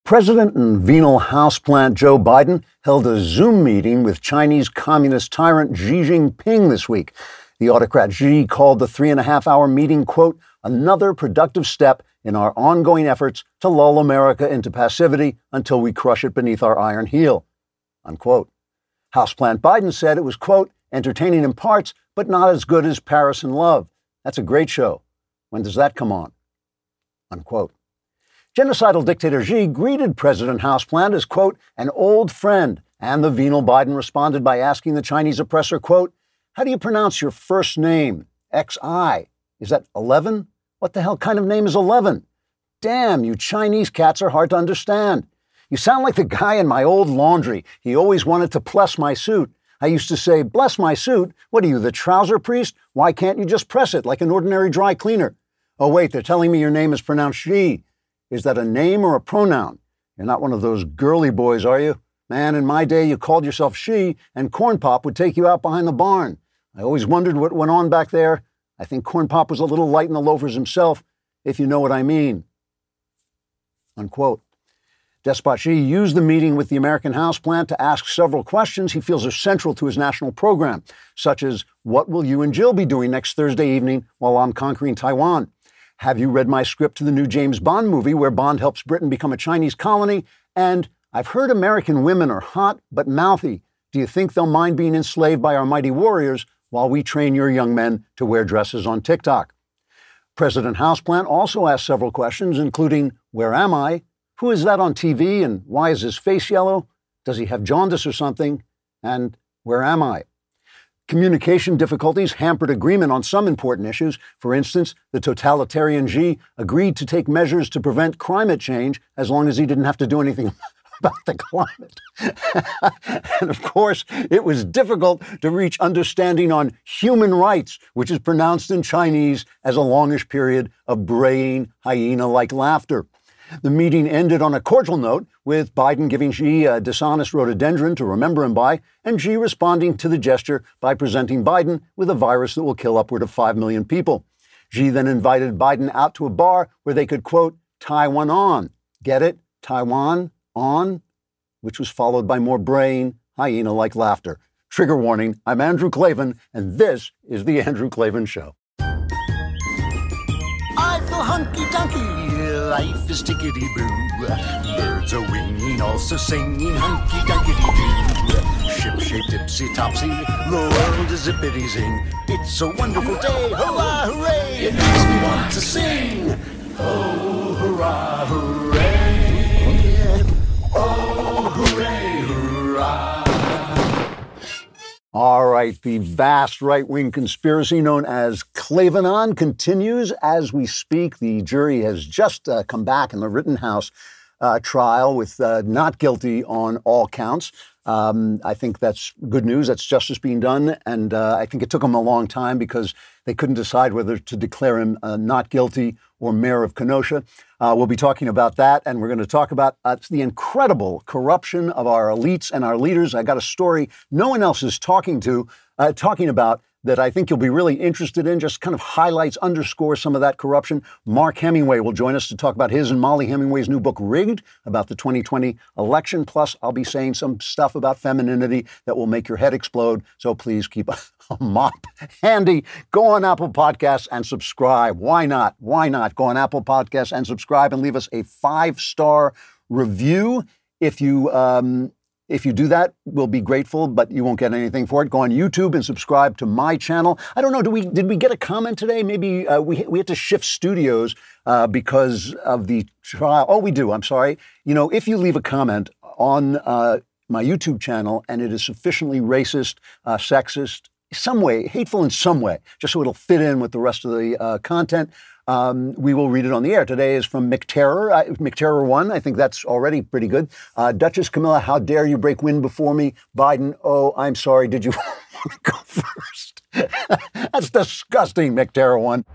President and venal houseplant Joe Biden held a Zoom meeting with Chinese communist tyrant Xi Jinping this week. The autocrat Xi called the 3.5-hour meeting, quote, another productive step in our ongoing efforts to lull America into passivity until we crush it beneath our iron heel, unquote. Houseplant Biden said it was, quote, entertaining in parts, but not as good as Paris in Love. That's a great show. When does that come on? Unquote. Genocidal dictator Xi greeted President Houseplant as, quote, an old friend, and the venal Biden responded by asking the Chinese oppressor, quote, how do you pronounce your first name? X-I. Is that 11? What the hell kind of name is 11? Damn, you Chinese cats are hard to understand. You sound like the guy in my old laundry. He always wanted to bless my suit. I used to say, bless my suit? What are you, the trouser priest? Why can't you just press it like an ordinary dry cleaner? Oh, wait, they're telling me your name is pronounced Xi. Is that a name or a pronoun? You're not one of those girly boys, are you? Man, in my day, you called yourself Xi, and Corn Pop would take you out behind the barn. I always wondered what went on back there. I think Corn Pop was a little light in the loafers himself, if you know what I mean. Unquote. Despot Xi used the meeting with the American houseplant to ask several questions he feels are central to his national program, such as, what will you and Jill be doing next Thursday evening while I'm conquering Taiwan? Have you read my script to the new James Bond movie where Bond helps Britain become a Chinese colony? And I've heard American women are hot but mouthy. Do you think they'll mind being enslaved by our mighty warriors while we train your young men to wear dresses on TikTok? President Houseplant also asked several questions, including, where am I? Who is that on TV and why is his face yellow? Does he have jaundice or something? And where am I? Communication difficulties hampered agreement on some important issues. For instance, the totalitarian Xi agreed to take measures to prevent climate change as long as he didn't have to do anything about the climate. And of course, it was difficult to reach understanding on human rights, which is pronounced in Chinese as a longish period of braying, hyena-like laughter. The meeting ended on a cordial note, with Biden giving Xi a dishonest rhododendron to remember him by, and Xi responding to the gesture by presenting Biden with a virus that will kill upward of 5 million people. Xi then invited Biden out to a bar where they could, quote, Taiwan on. Get it? Taiwan on? Which was followed by more braying, hyena-like laughter. Trigger warning, I'm Andrew Klavan, and this is The Andrew Klavan Show. I feel hunky-dunky. Life is tickety-boo. Birds are winging, also singing hunky-dunky-doo. Ship-shaped, ipsy-topsy, the world is zippity-zing. It's a wonderful day, hurrah, hooray! It makes me want to sing. Oh, hurrah, hooray! Oh, hooray, hurrah! All right, the vast right-wing conspiracy known as Klavanon continues as we speak. The jury has just come back in the Rittenhouse trial with not guilty on all counts. I think that's good news. That's justice being done. And I think it took them a long time because they couldn't decide whether to declare him not guilty or mayor of Kenosha. We'll be talking about that, and we're going to talk about the incredible corruption of our elites and our leaders. I got a story no one else is talking about that I think you'll be really interested in, just kind of highlights, underscores some of that corruption. Mark Hemingway will join us to talk about his and Molly Hemingway's new book, Rigged, about the 2020 election. Plus, I'll be saying some stuff about femininity that will make your head explode. So please keep a mop handy. Go on Apple Podcasts and subscribe. Why not? Why not? Go on Apple Podcasts and subscribe and leave us a 5-star review. If you do that, we'll be grateful, but you won't get anything for it. Go on YouTube and subscribe to my channel. I don't know, did we get a comment today? Maybe we had to shift studios because of the trial. Oh, we do. I'm sorry. You know, if you leave a comment on my YouTube channel and it is sufficiently racist, sexist, some way, hateful in some way, just so it'll fit in with the rest of the content, we will read it on the air. Today is from McTerror, McTerror 1. I think that's already pretty good. Duchess Camilla, how dare you break wind before me? Biden, oh, I'm sorry. Did you want to go first? That's disgusting, McTerror 1.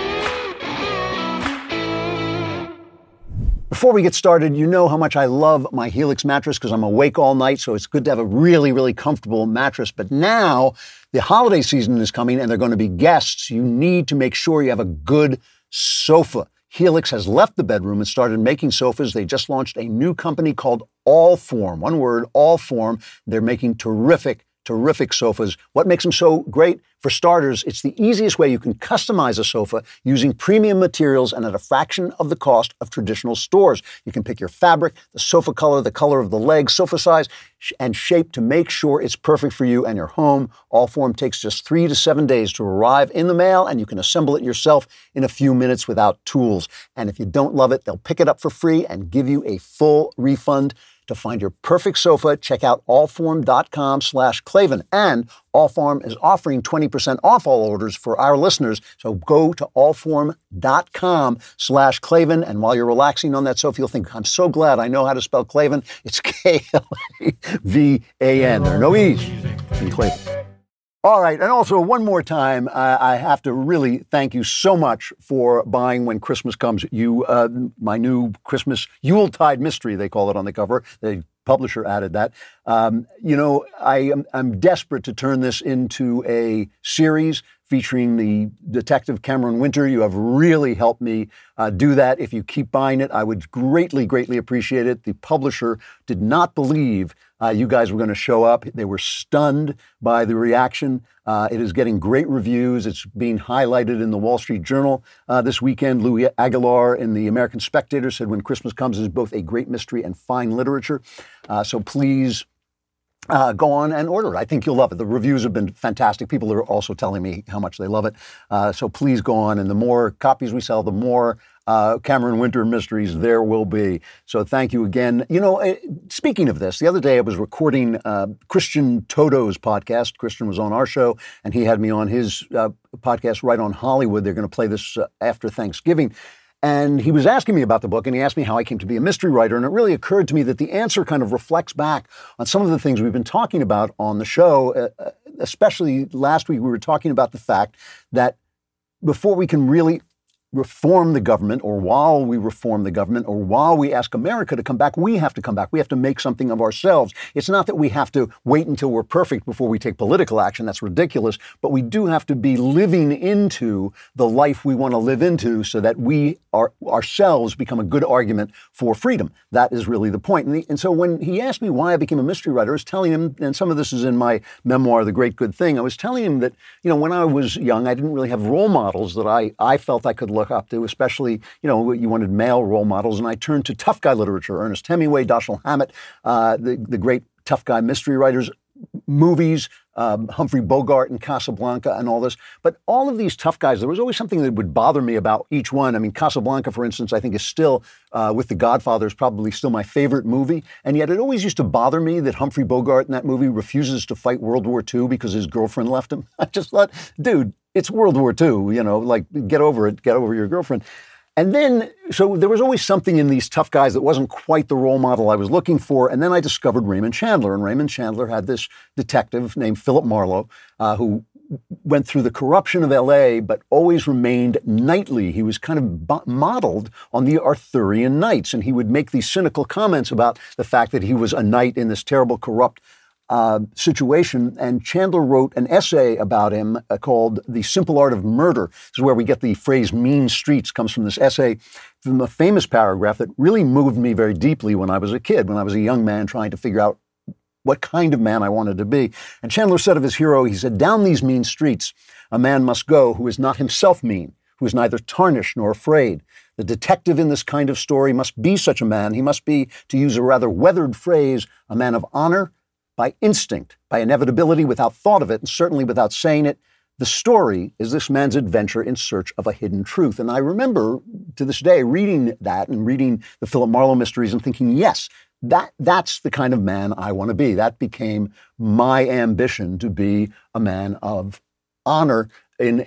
Before we get started, you know how much I love my Helix mattress because I'm awake all night, so it's good to have a really, really comfortable mattress. But now the holiday season is coming and there are going to be guests. You need to make sure you have a good sofa. Helix has left the bedroom and started making sofas. They just launched a new company called Allform. One word, Allform. They're making terrific sofas. What makes them so great? For starters, it's the easiest way you can customize a sofa using premium materials and at a fraction of the cost of traditional stores. You can pick your fabric, the sofa color, the color of the legs, sofa size, and shape to make sure it's perfect for you and your home. Allform takes just 3 to 7 days to arrive in the mail, and you can assemble it yourself in a few minutes without tools. And if you don't love it, they'll pick it up for free and give you a full refund. To find your perfect sofa, check out allform.com/Klavan. And Allform is offering 20% off all orders for our listeners. So go to allform.com/Klavan. And while you're relaxing on that sofa, you'll think, I'm so glad I know how to spell Klavan. It's Klavan. There are no E's in Klavan. All right, and also one more time, I have to really thank you so much for buying When Christmas Comes. You, my new Christmas Yuletide mystery, they call it on the cover. The publisher added that. I'm desperate to turn this into a series featuring the detective Cameron Winter. You have really helped me do that. If you keep buying it, I would greatly, greatly appreciate it. The publisher did not believe you guys were going to show up. They were stunned by the reaction. It is getting great reviews. It's being highlighted in the Wall Street Journal this weekend. Louis Aguilar in the American Spectator said When Christmas Comes is both a great mystery and fine literature. So please go on and order it. I think you'll love it. The reviews have been fantastic. People are also telling me how much they love it. So please go on. And the more copies we sell, the more Cameron Winter mysteries there will be. So thank you again. Speaking of this, the other day I was recording Christian Toto's podcast. Christian was on our show, and he had me on his podcast, Right on Hollywood. They're going to play this after Thanksgiving. And he was asking me about the book, and he asked me how I came to be a mystery writer. And it really occurred to me that the answer kind of reflects back on some of the things we've been talking about on the show. Especially last week, we were talking about the fact that before we can really reform the government, or while we reform the government, or while we ask America to come back, we have to come back. We have to make something of ourselves. It's not that we have to wait until we're perfect before we take political action. That's ridiculous. But we do have to be living into the life we want to live into so that we ourselves become a good argument for freedom. That is really the point. And so when he asked me why I became a mystery writer, I was telling him, and some of this is in my memoir, The Great Good Thing, I was telling him that, when I was young, I didn't really have role models that I felt I could look up to, especially, you wanted male role models. And I turned to tough guy literature, Ernest Hemingway, Dashiell Hammett, the great tough guy mystery writers, movies, Humphrey Bogart and Casablanca and all this. But all of these tough guys, there was always something that would bother me about each one. I mean, Casablanca, for instance, I think is still, with The Godfather, is probably still my favorite movie. And yet it always used to bother me that Humphrey Bogart in that movie refuses to fight World War II because his girlfriend left him. I just thought, dude, it's World War II, get over it, get over your girlfriend. And then, so there was always something in these tough guys that wasn't quite the role model I was looking for. And then I discovered Raymond Chandler. And Raymond Chandler had this detective named Philip Marlowe, who went through the corruption of L.A., but always remained knightly. He was kind of modeled on the Arthurian knights. And he would make these cynical comments about the fact that he was a knight in this terrible, corrupt situation. And Chandler wrote an essay about him called The Simple Art of Murder. This is where we get the phrase mean streets, comes from this essay, from a famous paragraph that really moved me very deeply when I was a kid, when I was a young man trying to figure out what kind of man I wanted to be. And Chandler said of his hero, he said, "Down these mean streets, a man must go who is not himself mean, who is neither tarnished nor afraid. The detective in this kind of story must be such a man. He must be, to use a rather weathered phrase, a man of honor, by instinct, by inevitability, without thought of it, and certainly without saying it. The story is this man's adventure in search of a hidden truth." And I remember to this day reading that and reading the Philip Marlowe mysteries and thinking, yes, that's the kind of man I want to be. That became my ambition, to be a man of honor in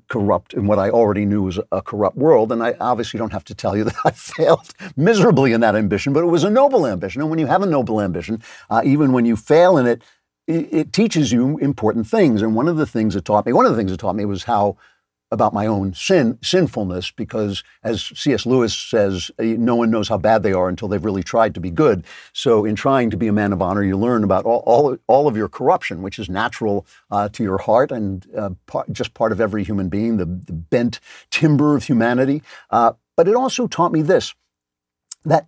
what I already knew was a corrupt world. And I obviously don't have to tell you that I failed miserably in that ambition, but it was a noble ambition. And when you have a noble ambition, even when you fail in it, it teaches you important things. And one of the things it taught me was how about my own sinfulness, because as C.S. Lewis says, no one knows how bad they are until they've really tried to be good. So in trying to be a man of honor, you learn about all of your corruption, which is natural to your heart and just part of every human being, the bent timber of humanity. But it also taught me this, that,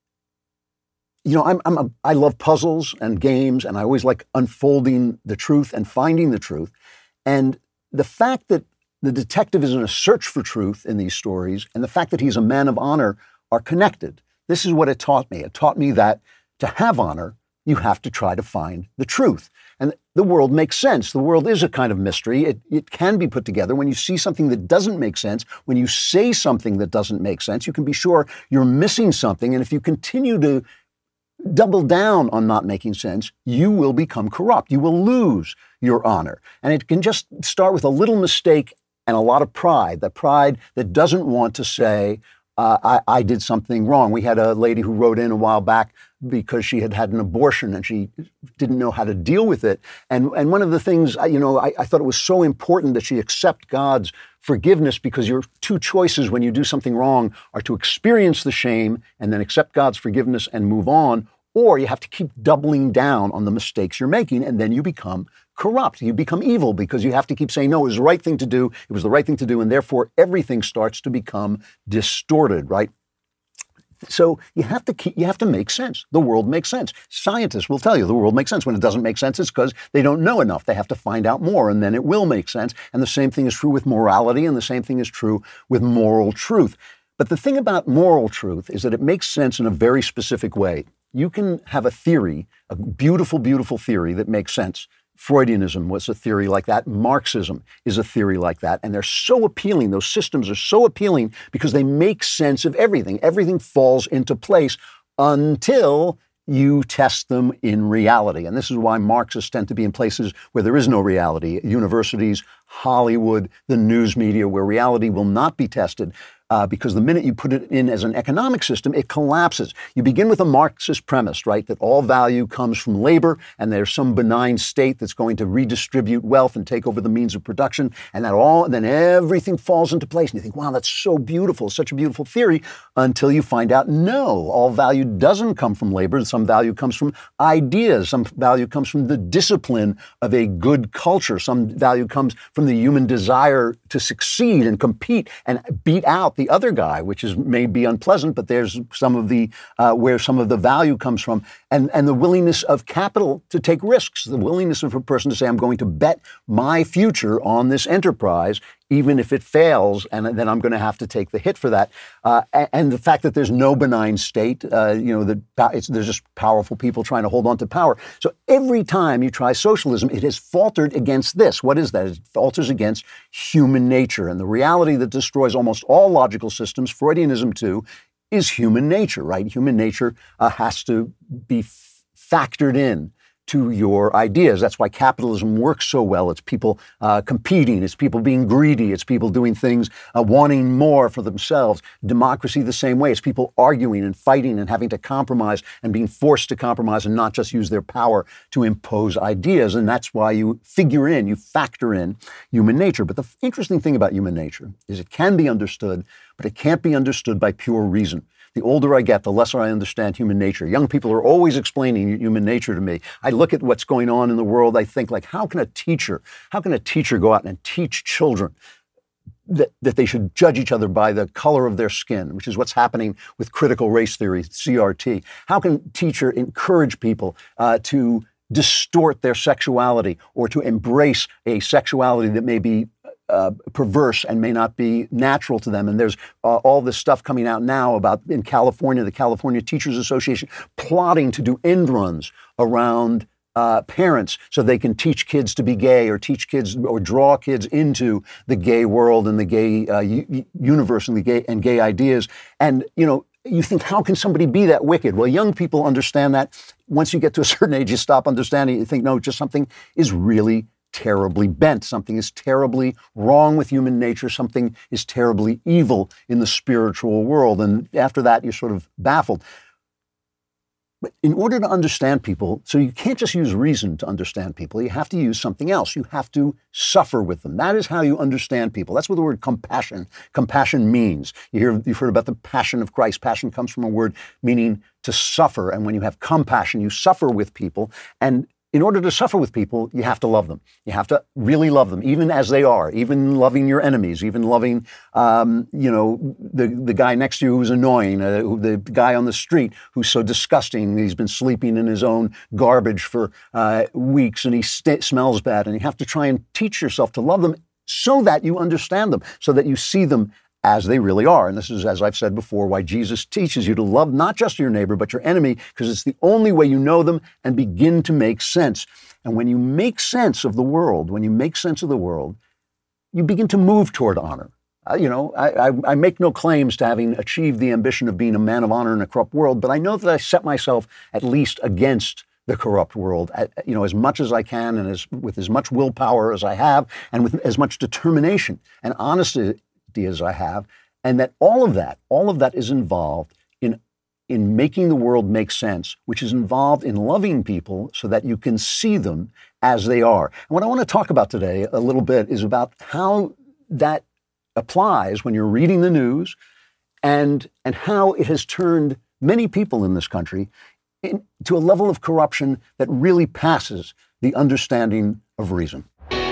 I love puzzles and games, and I always like unfolding the truth and finding the truth. And the fact that the detective is in a search for truth in these stories, and the fact that he's a man of honor are connected. This is what it taught me. It taught me that to have honor, you have to try to find the truth. And the world makes sense. The world is a kind of mystery. It can be put together. When you see something that doesn't make sense, when you say something that doesn't make sense, you can be sure you're missing something. And if you continue to double down on not making sense, you will become corrupt. You will lose your honor. And it can just start with a little mistake and a lot of pride, the pride that doesn't want to say, I did something wrong. We had a lady who wrote in a while back because she had had an abortion and she didn't know how to deal with it. And one of the things, I thought it was so important that she accept God's forgiveness, because your two choices when you do something wrong are to experience the shame and then accept God's forgiveness and move on, or you have to keep doubling down on the mistakes you're making, and then you become corrupt. You become evil because you have to keep saying, no, it was the right thing to do. It was the right thing to do. And therefore, everything starts to become distorted, right? So you have to make sense. The world makes sense. Scientists will tell you the world makes sense. When it doesn't make sense, it's because they don't know enough. They have to find out more, and then it will make sense. And the same thing is true with morality, and the same thing is true with moral truth. But the thing about moral truth is that it makes sense in a very specific way. You can have a theory, a beautiful, beautiful theory that makes sense. Freudianism was a theory like that. Marxism is a theory like that. And they're so appealing. Those systems are so appealing because they make sense of everything. Everything falls into place until you test them in reality. And this is why Marxists tend to be in places where there is no reality. Universities, Hollywood, the news media, where reality will not be tested. Because the minute you put it in as an economic system, it collapses. You begin with a Marxist premise, right, that all value comes from labor, and there's some benign state that's going to redistribute wealth and take over the means of production, and then everything falls into place. And you think, wow, that's so beautiful, such a beautiful theory, until you find out, no, all value doesn't come from labor. Some value comes from ideas. Some value comes from the discipline of a good culture. Some value comes from the human desire to succeed and compete and beat out the other guy, which may be unpleasant, but there's some of the where some of the value comes from, and the willingness of capital to take risks, the willingness of a person to say, I'm going to bet my future on this enterprise, even if it fails, and then I'm going to have to take the hit for that. And the fact that there's no benign state, there's just powerful people trying to hold on to power. So every time you try socialism, it has faltered against this. What is that? It falters against human nature. And the reality that destroys almost all logical systems, Freudianism too, is human nature, right? Human nature has to be factored in to your ideas. That's why capitalism works so well. It's people competing. It's people being greedy. It's people doing things, wanting more for themselves. Democracy the same way. It's people arguing and fighting and having to compromise and being forced to compromise and not just use their power to impose ideas. And that's why you factor in human nature. But the interesting thing about human nature is it can be understood, but it can't be understood by pure reason. The older I get, the lesser I understand human nature. Young people are always explaining human nature to me. I look at what's going on in the world. I think, like, how can a teacher go out and teach children that they should judge each other by the color of their skin, which is what's happening with critical race theory, CRT? How can a teacher encourage people to distort their sexuality or to embrace a sexuality that may be perverse and may not be natural to them? And there's all this stuff coming out now about, in California, the California Teachers Association plotting to do end runs around parents so they can teach kids to be gay, or teach kids or draw kids into the gay world and the gay universe and the gay ideas. And, you think, how can somebody be that wicked? Well, young people understand that. Once you get to a certain age, you stop understanding it. You think, no, just something is really terribly bent. Something is terribly wrong with human nature. Something is terribly evil in the spiritual world. And after that, you're sort of baffled. But in order to understand people, so you can't just use reason to understand people. You have to use something else. You have to suffer with them. That is how you understand people. That's what the word compassion means. You've heard about the passion of Christ. Passion comes from a word meaning to suffer. And when you have compassion, you suffer with people. And in order to suffer with people, you have to love them. You have to really love them, even as they are, even loving your enemies, even loving, the guy next to you who's annoying, the guy on the street who's so disgusting. He's been sleeping in his own garbage for weeks and he smells bad. And you have to try and teach yourself to love them so that you understand them, so that you see them as they really are. And this is, as I've said before, why Jesus teaches you to love not just your neighbor, but your enemy, because it's the only way you know them and begin to make sense. And when you make sense of the world, you begin to move toward honor. I make no claims to having achieved the ambition of being a man of honor in a corrupt world, but I know that I set myself at least against the corrupt world, as much as I can and with as much willpower as I have and with as much determination and honesty as I have, and that all of that is involved in making the world make sense, which is involved in loving people so that you can see them as they are. And what I want to talk about today a little bit is about how that applies when you're reading the news and how it has turned many people in this country to a level of corruption that really passes the understanding of reason.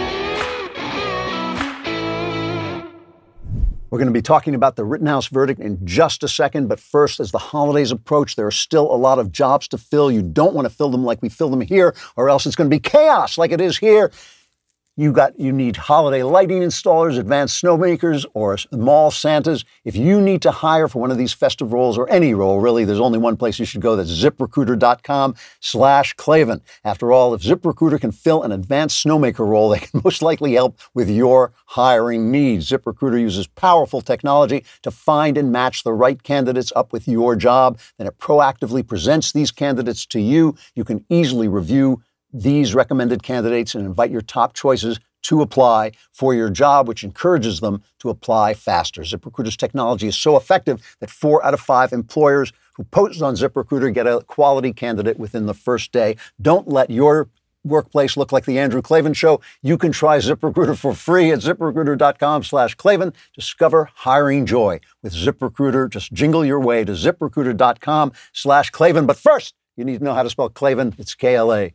We're going to be talking about the Rittenhouse verdict in just a second, but first, as the holidays approach, there are still a lot of jobs to fill. You don't want to fill them like we fill them here, or else it's going to be chaos like it is here. You need holiday lighting installers, advanced snowmakers, or mall Santas. If you need to hire for one of these festive roles, or any role, really, there's only one place you should go. That's ZipRecruiter.com/Klavan. After all, if ZipRecruiter can fill an advanced snowmaker role, they can most likely help with your hiring needs. ZipRecruiter uses powerful technology to find and match the right candidates up with your job. Then it proactively presents these candidates to you. You can easily review these recommended candidates and invite your top choices to apply for your job, which encourages them to apply faster. ZipRecruiter's technology is so effective that 4 out of 5 employers who post on ZipRecruiter get a quality candidate within the first day. Don't let your workplace look like the Andrew Klavan Show. You can try ZipRecruiter for free at ZipRecruiter.com/Klavan. Discover hiring joy with ZipRecruiter. Just jingle your way to ZipRecruiter.com/Klavan. But first, you need to know how to spell Klavan. It's KLAVAN.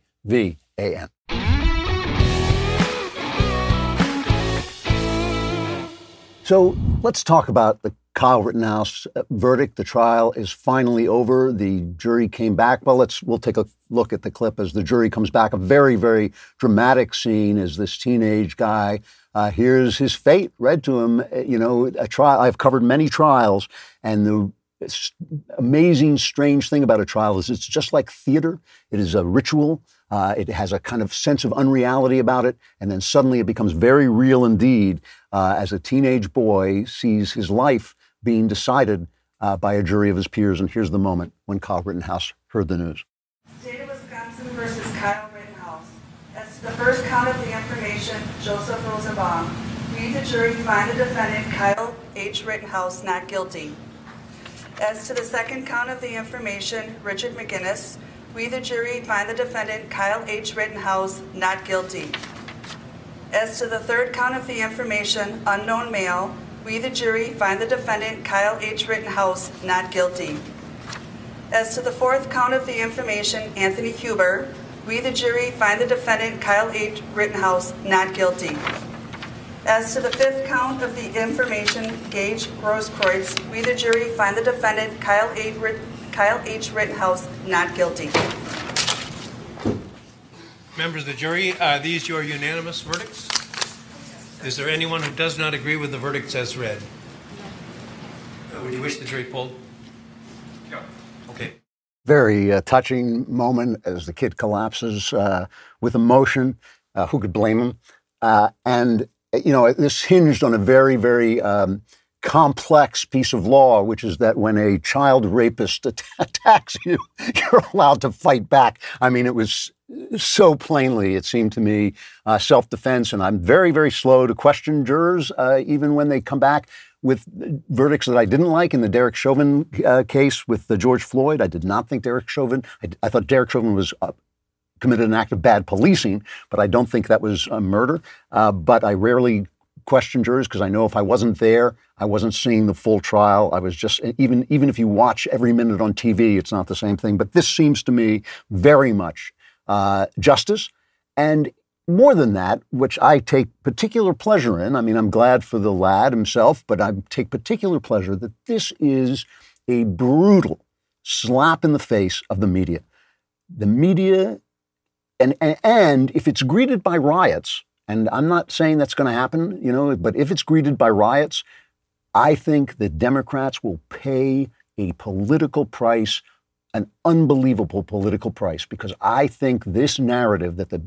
So let's talk about the Kyle Rittenhouse verdict. The trial is finally over. The jury came back. Well, we'll take a look at the clip as the jury comes back. A very, very dramatic scene as this teenage guy hears his fate read to him. A trial. I've covered many trials, and the amazing, strange thing about a trial is it's just like theater. It is a ritual. It has a kind of sense of unreality about it, and then suddenly it becomes very real indeed as a teenage boy sees his life being decided by a jury of his peers. And here's the moment when Kyle Rittenhouse heard the news. State of Wisconsin versus Kyle Rittenhouse. As to the first count of the information, Joseph Rosenbaum. We, the jury, find the defendant, Kyle H. Rittenhouse, not guilty. As to the second count of the information, Richard McGinnis. We, the jury, find the defendant, Kyle H. Rittenhouse, not guilty. As to the third count of the information, unknown male, we, the jury, find the defendant, Kyle H. Rittenhouse, not guilty. As to the fourth count of the information, Anthony Huber, we, the jury, find the defendant, Kyle H. Rittenhouse, not guilty. As to the fifth count of the information, Gage Grosskreutz, we, the jury, find the defendant, Kyle H. Rittenhouse, not guilty. Members of the jury, are these your unanimous verdicts? Is there anyone who does not agree with the verdicts as read? Would you wish the jury polled? No. Okay. Very touching moment as the kid collapses with emotion. Who could blame him? And this hinged on a very, very complex piece of law, which is that when a child rapist attacks you, you're allowed to fight back. I mean, it was so plainly, it seemed to me, self-defense. And I'm very, very slow to question jurors, even when they come back with verdicts that I didn't like. In the Derek Chauvin case with George Floyd, I did not think Derek Chauvin, I thought Derek Chauvin was committed an act of bad policing, but I don't think that was a murder. But I rarely question jurors because I know if I wasn't there, I wasn't seeing the full trial. I was just, even if you watch every minute on TV, it's not the same thing. But this seems to me very much justice. And more than that, which I take particular pleasure in, I mean, I'm glad for the lad himself, but I take particular pleasure that this is a brutal slap in the face of the media. The media, and if it's greeted by riots, and I'm not saying that's going to happen, but if it's greeted by riots, I think that Democrats will pay a political price, an unbelievable political price, because I think this narrative that the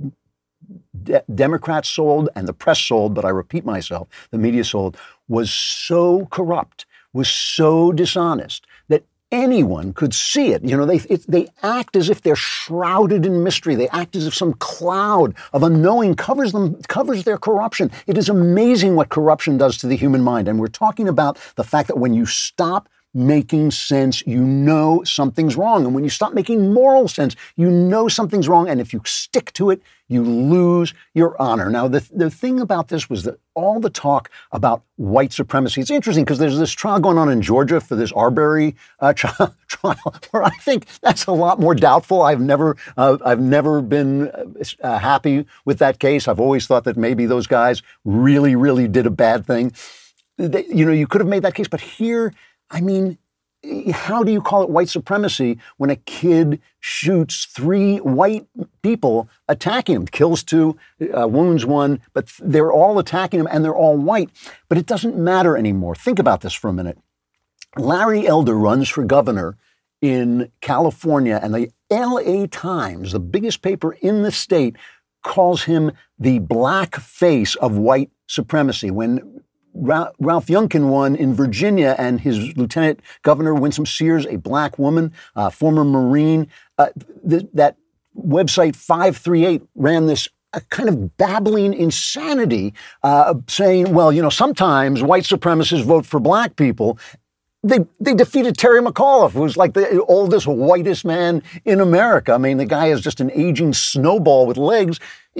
Democrats sold and the press sold, but I repeat myself, the media sold, was so corrupt, was so dishonest that anyone could see it. They act as if they're shrouded in mystery. They act as if some cloud of unknowing covers their corruption. It is amazing what corruption does to the human mind. And we're talking about the fact that when you stop making sense, you know something's wrong. And when you stop making moral sense, you know something's wrong. And if you stick to it, you lose your honor. Now, the thing about this was that all the talk about white supremacy, it's interesting because there's this trial going on in Georgia for this Arbery trial where I think that's a lot more doubtful. I've never been happy with that case. I've always thought that maybe those guys really, really did a bad thing. You could have made that case, but here, I mean, how do you call it white supremacy when a kid shoots 3 white people attacking him, kills 2, wounds 1, but they're all attacking him and they're all white. But it doesn't matter anymore. Think about this for a minute. Larry Elder runs for governor in California, and the LA Times, the biggest paper in the state, calls him the black face of white supremacy. When Ralph Youngkin won in Virginia, and his lieutenant governor, Winsome Sears, a black woman, former Marine. That website 538 ran this kind of babbling insanity, saying, well, sometimes white supremacists vote for black people. They defeated Terry McAuliffe, who's like the oldest, whitest man in America. I mean, the guy is just an aging snowball with legs,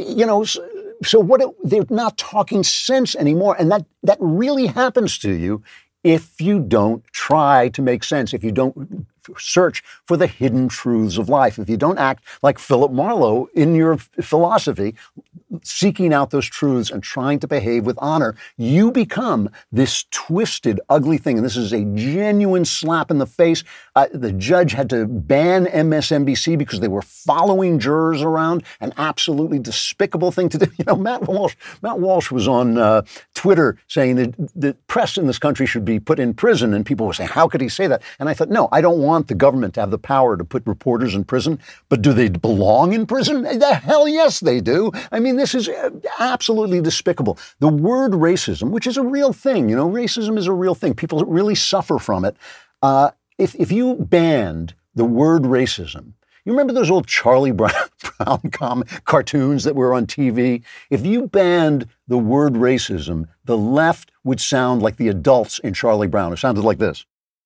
So they're not talking sense anymore. And that really happens to you if you don't try to make sense, if you don't search for the hidden truths of life, if you don't act like Philip Marlowe in your philosophy, seeking out those truths and trying to behave with honor, you become this twisted, ugly thing. And this is a genuine slap in the face. The judge had to ban MSNBC because they were following jurors around, an absolutely despicable thing to do. Matt Walsh was on Twitter saying that the press in this country should be put in prison. And people were saying, how could he say that? And I thought, no, I don't want the government to have the power to put reporters in prison, but do they belong in prison? The hell yes, they do. I mean, this is absolutely despicable. The word racism, which is a real thing, racism is a real thing. People really suffer from it. If you banned the word racism, you remember those old Charlie Brown cartoons that were on TV? If you banned the word racism, the left would sound like the adults in Charlie Brown. It sounded like this.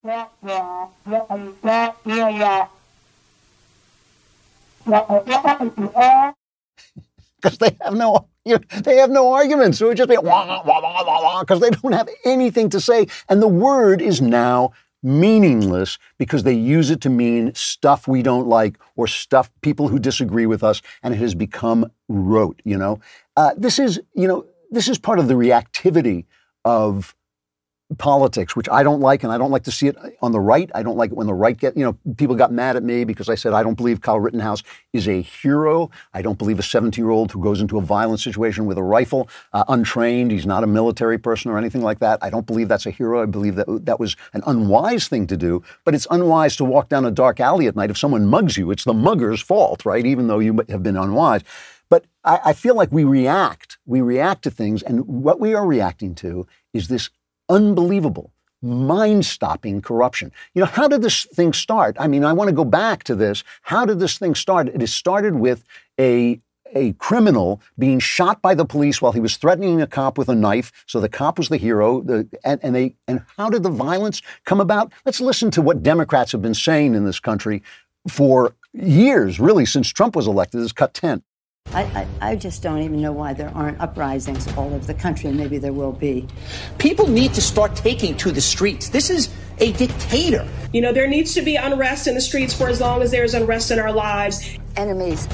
Because they have no arguments. So it would just be wah, wah, wah, wah, wah, because they don't have anything to say. And the word is now meaningless because they use it to mean stuff we don't like or stuff people who disagree with us, and it has become rote. This is part of the reactivity of politics, which I don't like, and I don't like to see it on the right. I don't like it when the right people got mad at me because I said I don't believe Kyle Rittenhouse is a hero. I don't believe a 17-year-old who goes into a violent situation with a rifle, untrained, he's not a military person or anything like that. I don't believe that's a hero. I believe that was an unwise thing to do, but it's unwise to walk down a dark alley at night. If someone mugs you, it's the mugger's fault, right? Even though you have been unwise. But I feel like we react to things, and what we are reacting to is this unbelievable, mind-stopping corruption. How did this thing start? I mean, I want to go back to this. How did this thing start? It started with a criminal being shot by the police while he was threatening a cop with a knife. So the cop was the hero. And how did the violence come about? Let's listen to what Democrats have been saying in this country for years, really, since Trump was elected. This is cut 10. I just don't even know why there aren't uprisings all over the country, and maybe there will be. People need to start taking to the streets. This is a dictator. There needs to be unrest in the streets for as long as there's unrest in our lives. Enemies of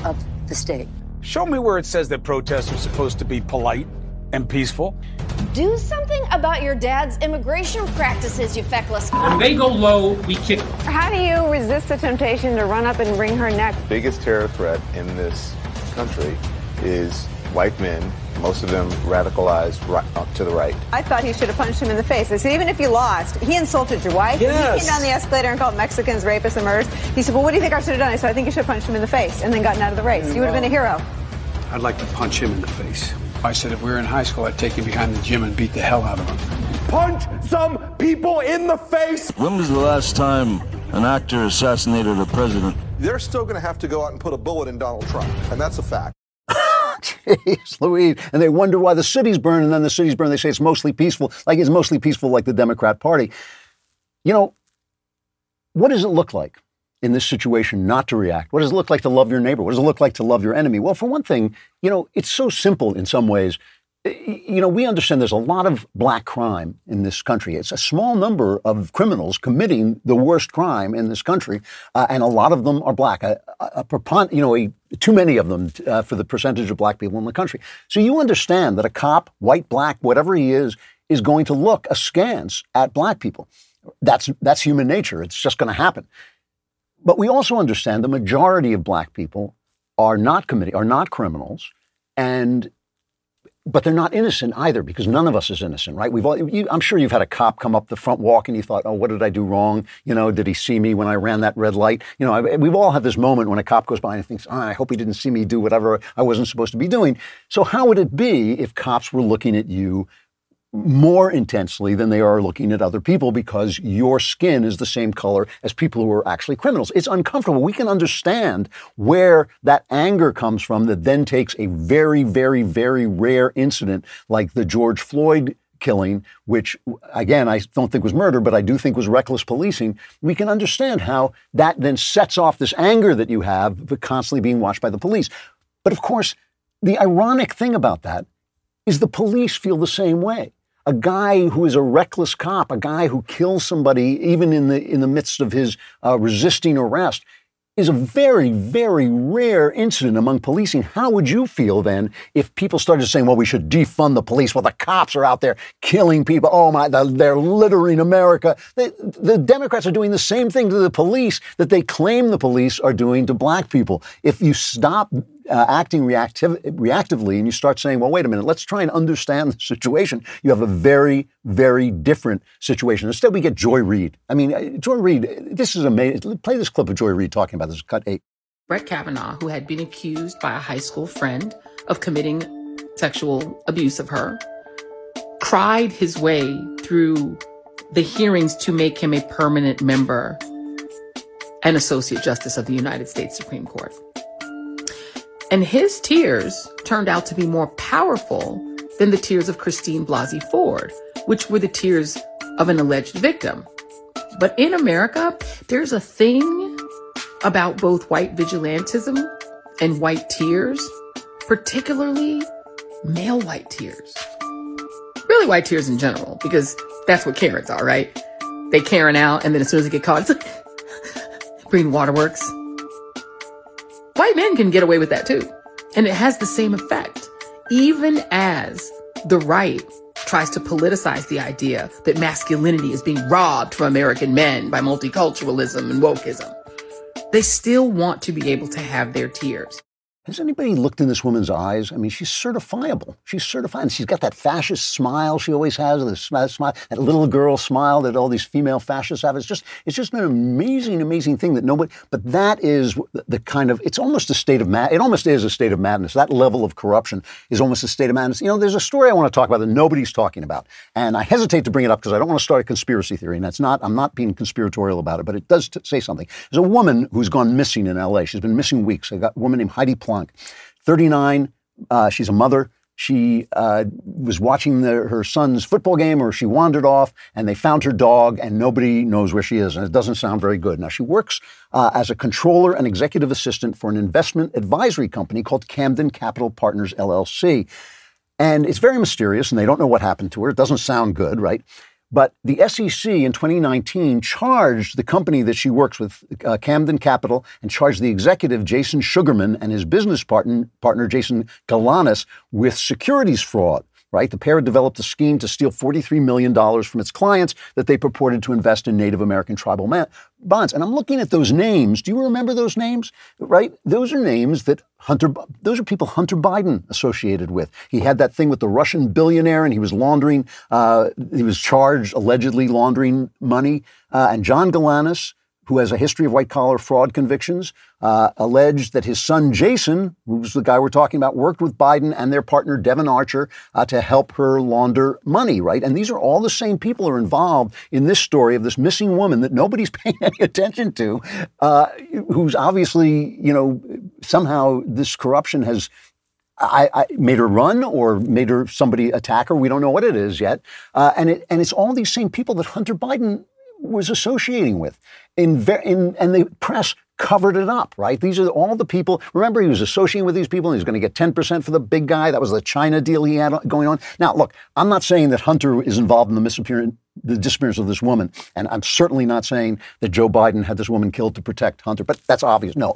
the state. Show me where it says that protests are supposed to be polite and peaceful. Do something about your dad's immigration practices, you feckless. When they go low, we kick. How do you resist the temptation to run up and wring her neck? The biggest terror threat in this country is white men, most of them radicalized right up to the right. I thought he should have punched him in the face. I said, even if you lost, he insulted your wife. Yes. He came down the escalator and called Mexicans rapists and murderers. He said, well, what do you think I should have done? I said, I think you should have punched him in the face and then gotten out of the race. You would have been a hero. I'd like to punch him in the face. I said if we were in high school, I'd take him behind the gym and beat the hell out of him. Punch some people in the face! When was the last time an actor assassinated a president? They're still going to have to go out and put a bullet in Donald Trump, and that's a fact. Jeez Louise. And they wonder why the cities burn, and then the cities burn. They say it's mostly peaceful, like the Democrat Party. You know, what does it look like in this situation not to react? What does it look like to love your neighbor? What does it look like to love your enemy? Well, for one thing, you know, it's so simple in some ways. You know, we understand there's a lot of black crime in this country. It's a small number of criminals committing the worst crime in this country, and a lot of them are black. Too many of them for the percentage of black people in the country. So you understand that a cop, white, black, whatever he is going to look askance at black people. That's human nature. It's just going to happen. But we also understand the majority of black people are not criminals, but they're not innocent either, because none of us is innocent, right? I'm sure you've had a cop come up the front walk and you thought, oh, what did I do wrong? You know, did he see me when I ran that red light? You know, we've all had this moment when a cop goes by and thinks, I hope he didn't see me do whatever I wasn't supposed to be doing. So how would it be if cops were looking at you more intensely than they are looking at other people because your skin is the same color as people who are actually criminals? It's uncomfortable. We can understand where that anger comes from that then takes a very, very, very rare incident like the George Floyd killing, which, again, I don't think was murder, but I do think was reckless policing. We can understand how that then sets off this anger that you have for constantly being watched by the police. But of course, the ironic thing about that is the police feel the same way. A guy who is a reckless cop, a guy who kills somebody even in the midst of his resisting arrest, is a very, very rare incident among policing. How would you feel then if people started saying, well, we should defund the police? Well, the cops are out there killing people. Oh my, they're littering America. The Democrats are doing the same thing to the police that they claim the police are doing to black people. If you stop acting reactively and you start saying, well, wait a minute, let's try and understand the situation, you have a very, very different situation. Instead, we get Joy Reid. I mean, Joy Reid, this is amazing. Play this clip of Joy Reid talking about this. Cut 8. Brett Kavanaugh, who had been accused by a high school friend of committing sexual abuse of her, cried his way through the hearings to make him a permanent member and Associate Justice of the United States Supreme Court. And his tears turned out to be more powerful than the tears of Christine Blasey Ford, which were the tears of an alleged victim. But in America, there's a thing about both white vigilantism and white tears, particularly male white tears. Really white tears in general, because that's what Karens are, right? They Karen out, and then as soon as they get caught, it's like, Green Waterworks. White men can get away with that too. And it has the same effect. Even as the right tries to politicize the idea that masculinity is being robbed from American men by multiculturalism and wokeism, they still want to be able to have their tears. Has anybody looked in this woman's eyes? I mean, she's certifiable. She's certified. And she's got that fascist smile she always has, the smile, that little girl smile that all these female fascists have. It's just an amazing, amazing thing that nobody, but that is the kind of, it's almost a state of madness. It almost is a state of madness. That level of corruption is almost a state of madness. You know, there's a story I want to talk about that nobody's talking about. And I hesitate to bring it up because I don't want to start a conspiracy theory. And I'm not being conspiratorial about it, but it does say something. There's a woman who's gone missing in LA. She's been missing weeks. A woman named Heidi Plank. 39, she's a mother. She was watching her son's football game, or she wandered off, and they found her dog, and nobody knows where she is, and it doesn't sound very good. Now, she works as a controller and executive assistant for an investment advisory company called Camden Capital Partners, LLC. And it's very mysterious, and they don't know what happened to her. It doesn't sound good, right? But the SEC in 2019 charged the company that she works with, Camden Capital, and charged the executive, Jason Sugarman, and his business partner Jason Galanis, with securities fraud. Right? The pair had developed a scheme to steal $43 million from its clients that they purported to invest in Native American tribal bonds. And I'm looking at those names. Do you remember those names? Right? Those are names that those are people Hunter Biden associated with. He had that thing with the Russian billionaire, and he was laundering, he was charged allegedly laundering money. And John Galanis, who has a history of white-collar fraud convictions, alleged that his son Jason, who's the guy we're talking about, worked with Biden and their partner Devon Archer to help her launder money, right? And these are all the same people who are involved in this story of this missing woman that nobody's paying any attention to, who's obviously, somehow this corruption has I made her run or made her somebody attack her. We don't know what it is yet. And it's all these same people that Hunter Biden was associating with. And the press covered it up, right? These are all the people. Remember, he was associating with these people and he was going to get 10% for the big guy. That was the China deal he had going on. Now, look, I'm not saying that Hunter is involved in the disappearance of this woman. And I'm certainly not saying that Joe Biden had this woman killed to protect Hunter, but that's obvious. No,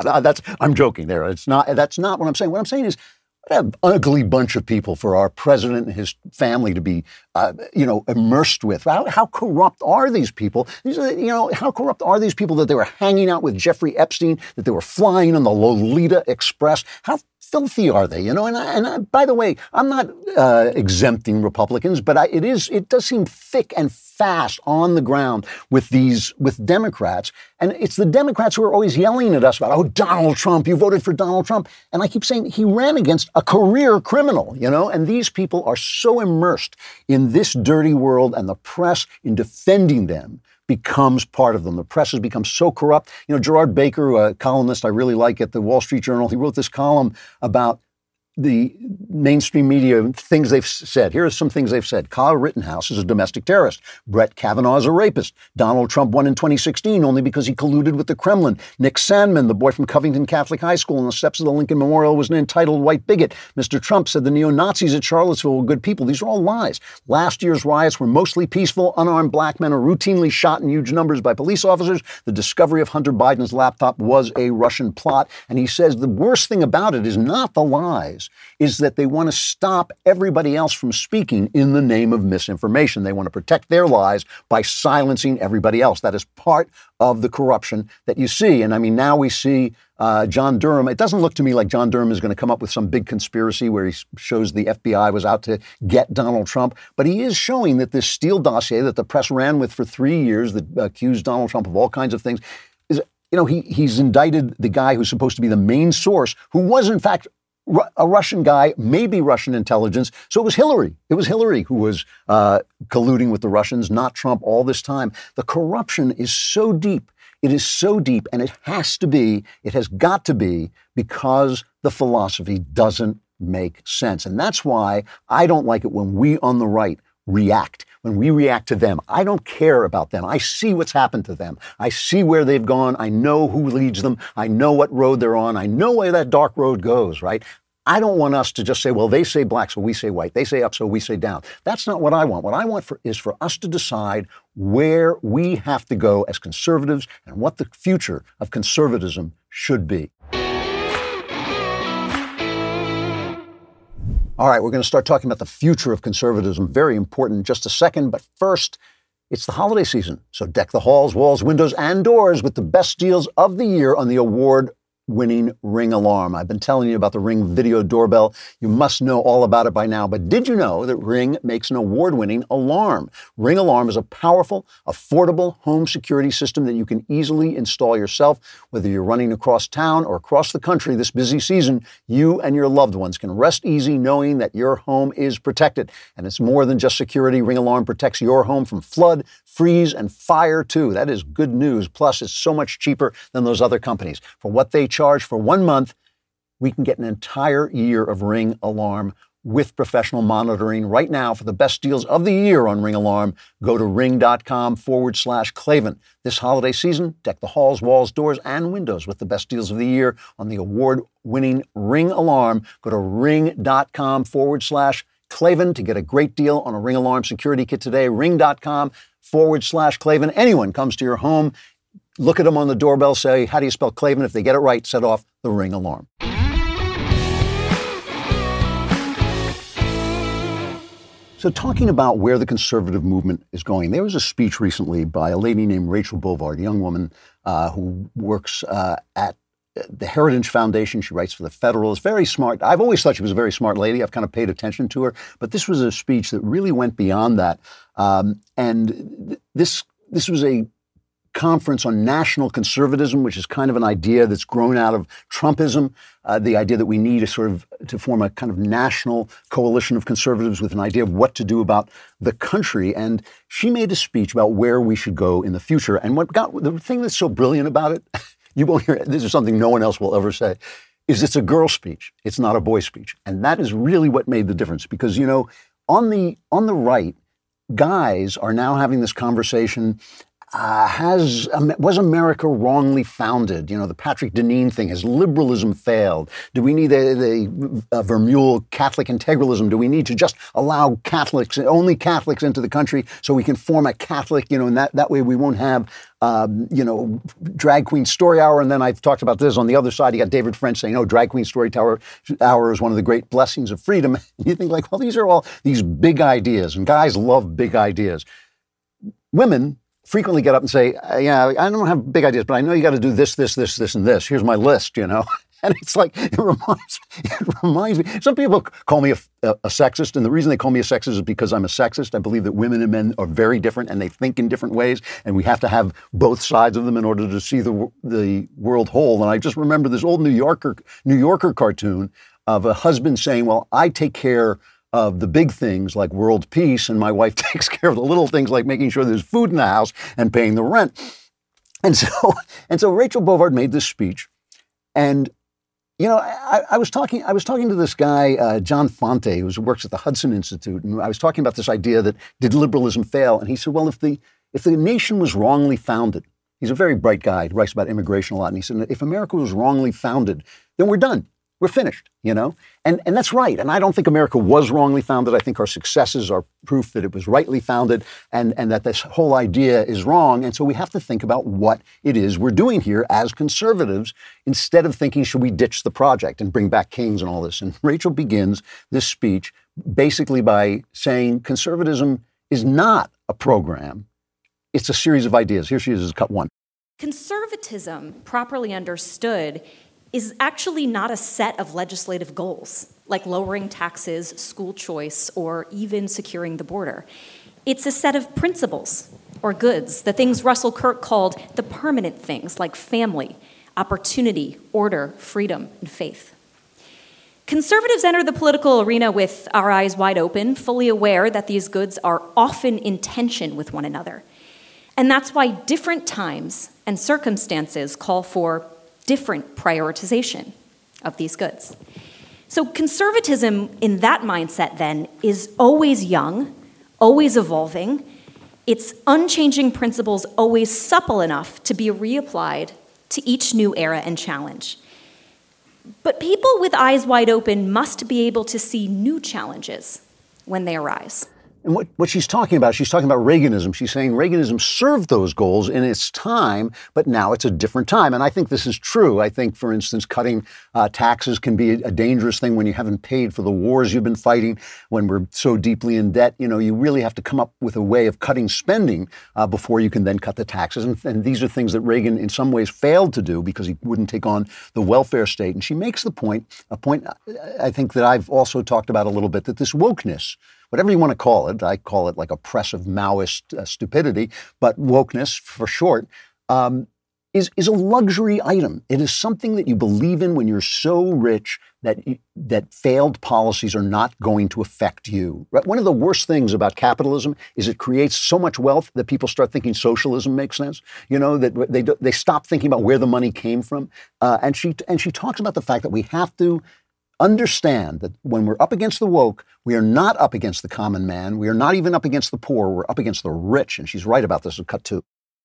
I'm joking there. That's not what I'm saying. What I'm saying is, what an ugly bunch of people for our president and his family to be, immersed with. How corrupt are these people? How corrupt are these people that they were hanging out with Jeffrey Epstein, that they were flying on the Lolita Express? How filthy are they? And by the way, I'm not exempting Republicans, but it does seem thick and fast on the ground with Democrats. And it's the Democrats who are always yelling at us about, oh, Donald Trump, you voted for Donald Trump. And I keep saying he ran against a career criminal, and these people are so immersed in this dirty world, and the press in defending them becomes part of them. The press has become so corrupt. Gerard Baker, a columnist I really like at the Wall Street Journal, he wrote this column about the mainstream media, things they've said. Here are some things they've said. Kyle Rittenhouse is a domestic terrorist. Brett Kavanaugh is a rapist. Donald Trump won in 2016 only because he colluded with the Kremlin. Nick Sandmann, the boy from Covington Catholic High School on the steps of the Lincoln Memorial, was an entitled white bigot. Mr. Trump said the neo-Nazis at Charlottesville were good people. These are all lies. Last year's riots were mostly peaceful. Unarmed black men are routinely shot in huge numbers by police officers. The discovery of Hunter Biden's laptop was a Russian plot. And he says the worst thing about it is not the lies, is that they want to stop everybody else from speaking in the name of misinformation. They want to protect their lies by silencing everybody else. That is part of the corruption that you see. And I mean, now we see John Durham. It doesn't look to me like John Durham is going to come up with some big conspiracy where he shows the FBI was out to get Donald Trump. But he is showing that this Steele dossier that the press ran with for 3 years that accused Donald Trump of all kinds of things is, he's indicted the guy who's supposed to be the main source, who was in fact a Russian guy, maybe Russian intelligence. So it was Hillary. It was Hillary who was colluding with the Russians, not Trump, all this time. The corruption is so deep. It is so deep, and it has got to be, because the philosophy doesn't make sense. And that's why I don't like it when we on the right react. When we react to them, I don't care about them. I see what's happened to them. I see where they've gone. I know who leads them. I know what road they're on. I know where that dark road goes, right? I don't want us to just say, well, they say black, so we say white. They say up, so we say down. That's not what I want. What I want is for us to decide where we have to go as conservatives and what the future of conservatism should be. All right, we're going to start talking about the future of conservatism. Very important in just a second. But first, it's the holiday season. So deck the halls, walls, windows, and doors with the best deals of the year on the award-winning Ring alarm. I've been telling you about the Ring video doorbell. You must know all about it by now. But did you know that Ring makes an award-winning alarm? Ring Alarm is a powerful, affordable home security system that you can easily install yourself. Whether you're running across town or across the country this busy season, you and your loved ones can rest easy knowing that your home is protected. And it's more than just security. Ring Alarm protects your home from flood, freeze, and fire too. That is good news. Plus, it's so much cheaper than those other companies. For what they charge for 1 month, we can get an entire year of Ring Alarm with professional monitoring. Right now, for the best deals of the year on Ring Alarm, go to ring.com/Klavan. This holiday season, deck the halls, walls, doors, and windows with the best deals of the year on the award-winning Ring Alarm. Go to ring.com/Klavan. Klavan to get a great deal on a Ring Alarm Security Kit today. Ring.com/Klavan. Anyone comes to your home, look at them on the doorbell, say, how do you spell Klavan? If they get it right, set off the Ring alarm. So talking about where the conservative movement is going, there was a speech recently by a lady named Rachel Bovard, a young woman who works at the Heritage Foundation. She writes for the Federalist. Very smart. I've always thought she was a very smart lady. I've kind of paid attention to her. But this was a speech that really went beyond that. And this was a conference on national conservatism, which is kind of an idea that's grown out of Trumpism, the idea that we need to form a kind of national coalition of conservatives with an idea of what to do about the country. And she made a speech about where we should go in the future. And the thing that's so brilliant about it, you won't hear it, this is something no one else will ever say, is it's a girl speech. It's not a boy speech. And that is really what made the difference. Because, on the right, guys are now having this conversation. Was America wrongly founded? The Patrick Deneen thing. Has liberalism failed? Do we need the Vermeule Catholic integralism? Do we need to just allow only Catholics into the country so we can form a Catholic, and that way we won't have, drag queen story hour? And then I've talked about this on the other side. You got David French saying, drag queen story hour is one of the great blessings of freedom. You think well, these are all these big ideas, and guys love big ideas. Women frequently get up and say, I don't have big ideas, but I know you got to do this, this, this, this, and this. Here's my list, And it's like, it reminds me. Some people call me a sexist, and the reason they call me a sexist is because I'm a sexist. I believe that women and men are very different, and they think in different ways, and we have to have both sides of them in order to see the world whole. And I just remember this old New Yorker cartoon of a husband saying, well, I take care of the big things like world peace, and my wife takes care of the little things like making sure there's food in the house and paying the rent. And so Rachel Bovard made this speech, and I was talking to this guy John Fonte, who works at the Hudson Institute, and I was talking about this idea that did liberalism fail, and he said, well, if the nation was wrongly founded, he's a very bright guy, he writes about immigration a lot, and he said, if America was wrongly founded, then we're done. We're finished, And that's right. And I don't think America was wrongly founded. I think our successes are proof that it was rightly founded and that this whole idea is wrong. And so we have to think about what it is we're doing here as conservatives instead of thinking, should we ditch the project and bring back kings and all this? And Rachel begins this speech basically by saying conservatism is not a program. It's a series of ideas. Here she is, cut one. Conservatism, properly understood, is actually not a set of legislative goals, like lowering taxes, school choice, or even securing the border. It's a set of principles or goods, the things Russell Kirk called the permanent things, like family, opportunity, order, freedom, and faith. Conservatives enter the political arena with our eyes wide open, fully aware that these goods are often in tension with one another. And that's why different times and circumstances call for different prioritization of these goods. So conservatism in that mindset then is always young, always evolving. Its unchanging principles always supple enough to be reapplied to each new era and challenge. But people with eyes wide open must be able to see new challenges when they arise. And what she's talking about Reaganism. She's saying Reaganism served those goals in its time, but now it's a different time. And I think this is true. I think, for instance, cutting taxes can be a dangerous thing when you haven't paid for the wars you've been fighting, when we're so deeply in debt. You really have to come up with a way of cutting spending before you can then cut the taxes. And these are things that Reagan in some ways failed to do because he wouldn't take on the welfare state. And she makes a point I think that I've also talked about a little bit, that this wokeness, whatever you want to call it, I call it like oppressive Maoist stupidity, but wokeness for short, is a luxury item. It is something that you believe in when you're so rich that failed policies are not going to affect you. Right? One of the worst things about capitalism is it creates so much wealth that people start thinking socialism makes sense. That they stop thinking about where the money came from. And she talks about the fact that we have to understand that when we're up against the woke, we are not up against the common man. We are not even up against the poor. We're up against the rich. And she's right about this in cut two.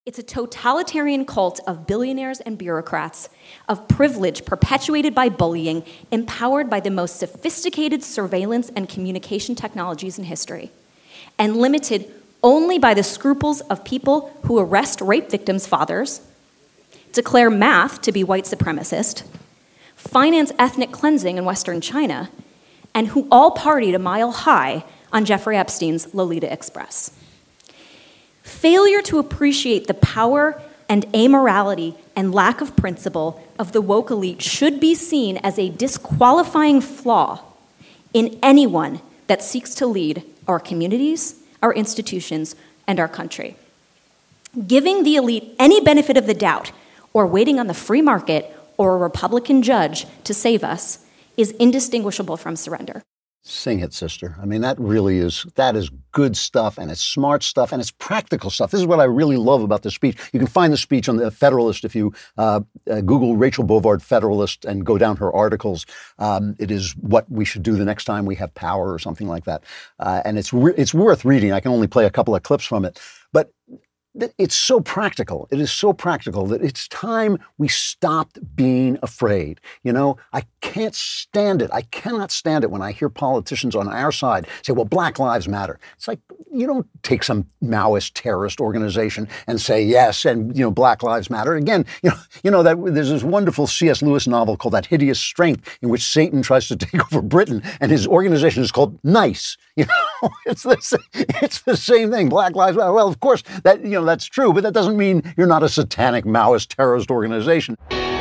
It's a totalitarian cult of billionaires and bureaucrats, of privilege perpetuated by bullying, empowered by the most sophisticated surveillance and communication technologies in history, and limited only by the scruples of people who arrest rape victims' fathers, declare math to be white supremacist, finance ethnic cleansing in Western China, and who all partied a mile high on Jeffrey Epstein's Lolita Express. Failure to appreciate the power and amorality and lack of principle of the woke elite should be seen as a disqualifying flaw in anyone that seeks to lead our communities, our institutions, and our country. Giving the elite any benefit of the doubt or waiting on the free market or a Republican judge to save us is indistinguishable from surrender. Sing it, sister. I mean, that is good stuff, and it's smart stuff, and it's practical stuff. This is what I really love about the speech. You can find the speech on the Federalist if you Google Rachel Bovard Federalist and go down her articles. It is what we should do the next time we have power or something like that. And it's worth reading. I can only play a couple of clips from it. But it's so practical. It is so practical that it's time we stopped being afraid. You know, I can't stand it. I cannot stand it when I hear politicians on our side say, well, Black Lives Matter. It's like, you don't take some Maoist terrorist organization and say, yes, and, you know, Black Lives Matter. Again, you know that there's this wonderful C.S. Lewis novel called That Hideous Strength, in which Satan tries to take over Britain, and his organization is called NICE. You know, it's the same thing. Black Lives Matter. Well, of course, that, you know, that's true, but that doesn't mean you're not a satanic Maoist terrorist organization.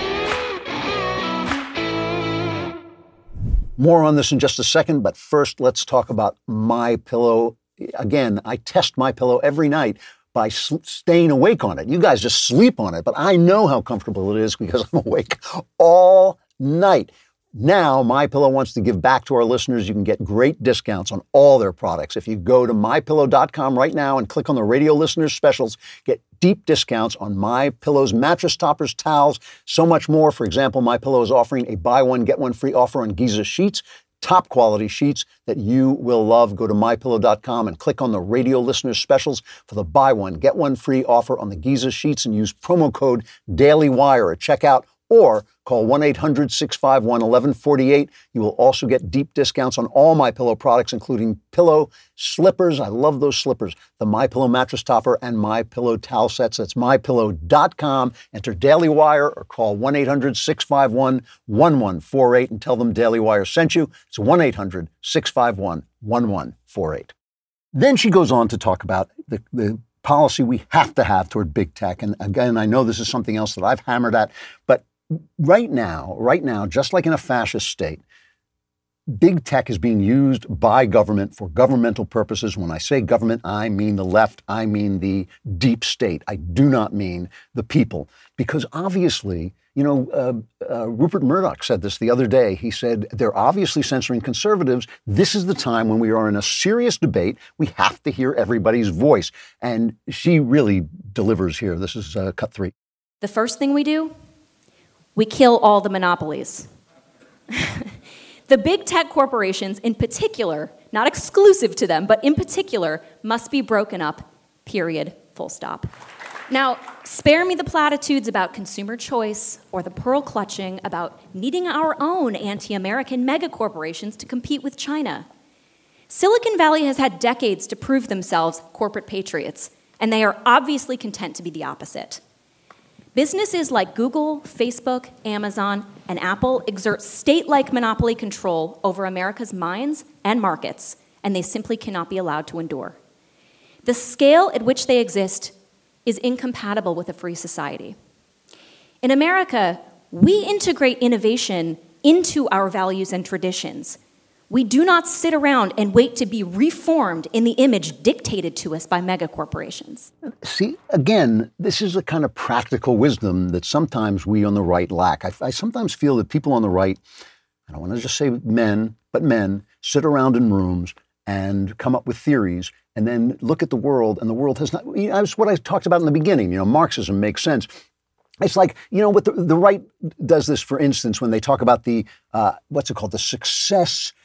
More on this in just a second, but first let's talk about MyPillow. Again, I test MyPillow every night by staying awake on it. You guys just sleep on it, but I know how comfortable it is because I'm awake all night. Now, MyPillow wants to give back to our listeners. You can get great discounts on all their products. If you go to MyPillow.com right now and click on the radio listeners specials, get deep discounts on MyPillow's mattress toppers, towels, so much more. For example, MyPillow is offering a buy one, get one free offer on Giza sheets, top quality sheets that you will love. Go to MyPillow.com and click on the radio listeners specials for the buy one, get one free offer on the Giza sheets and use promo code DailyWire at checkout, or call 1-800-651-1148. You will also get deep discounts on all MyPillow products, including pillow, slippers. I love those slippers. The MyPillow mattress topper and MyPillow towel sets. That's MyPillow.com. Enter Daily Wire or call 1-800-651-1148 and tell them Daily Wire sent you. It's 1-800-651-1148. Then she goes on to talk about the policy we have to have toward big tech. And again, I know this is something else that I've hammered at, but right now, just like in a fascist state, big tech is being used by government for governmental purposes. When I say government, I mean the left. I mean the deep state. I do not mean the people. Because obviously, you know, Rupert Murdoch said this the other day. He said, they're obviously censoring conservatives. This is the time when we are in a serious debate. We have to hear everybody's voice. And she really delivers here. This is cut 3. The first thing we do, we kill all the monopolies. The big tech corporations in particular, not exclusive to them, but in particular, must be broken up, period, full stop. Now, spare me the platitudes about consumer choice or the pearl clutching about needing our own anti-American megacorporations to compete with China. Silicon Valley has had decades to prove themselves corporate patriots, and they are obviously content to be the opposite. Businesses like Google, Facebook, Amazon, and Apple exert state-like monopoly control over America's minds and markets, and they simply cannot be allowed to endure. The scale at which they exist is incompatible with a free society. In America, we integrate innovation into our values and traditions. We do not sit around and wait to be reformed in the image dictated to us by megacorporations. See, again, this is a kind of practical wisdom that sometimes we on the right lack. I sometimes feel that people on the right, I don't want to just say men, but men, sit around in rooms and come up with theories and then look at the world, and the world has not, you know, that's what I talked about in the beginning. You know, Marxism makes sense. It's like, you know, what the right does this, for instance, when they talk about the, what's it called, the success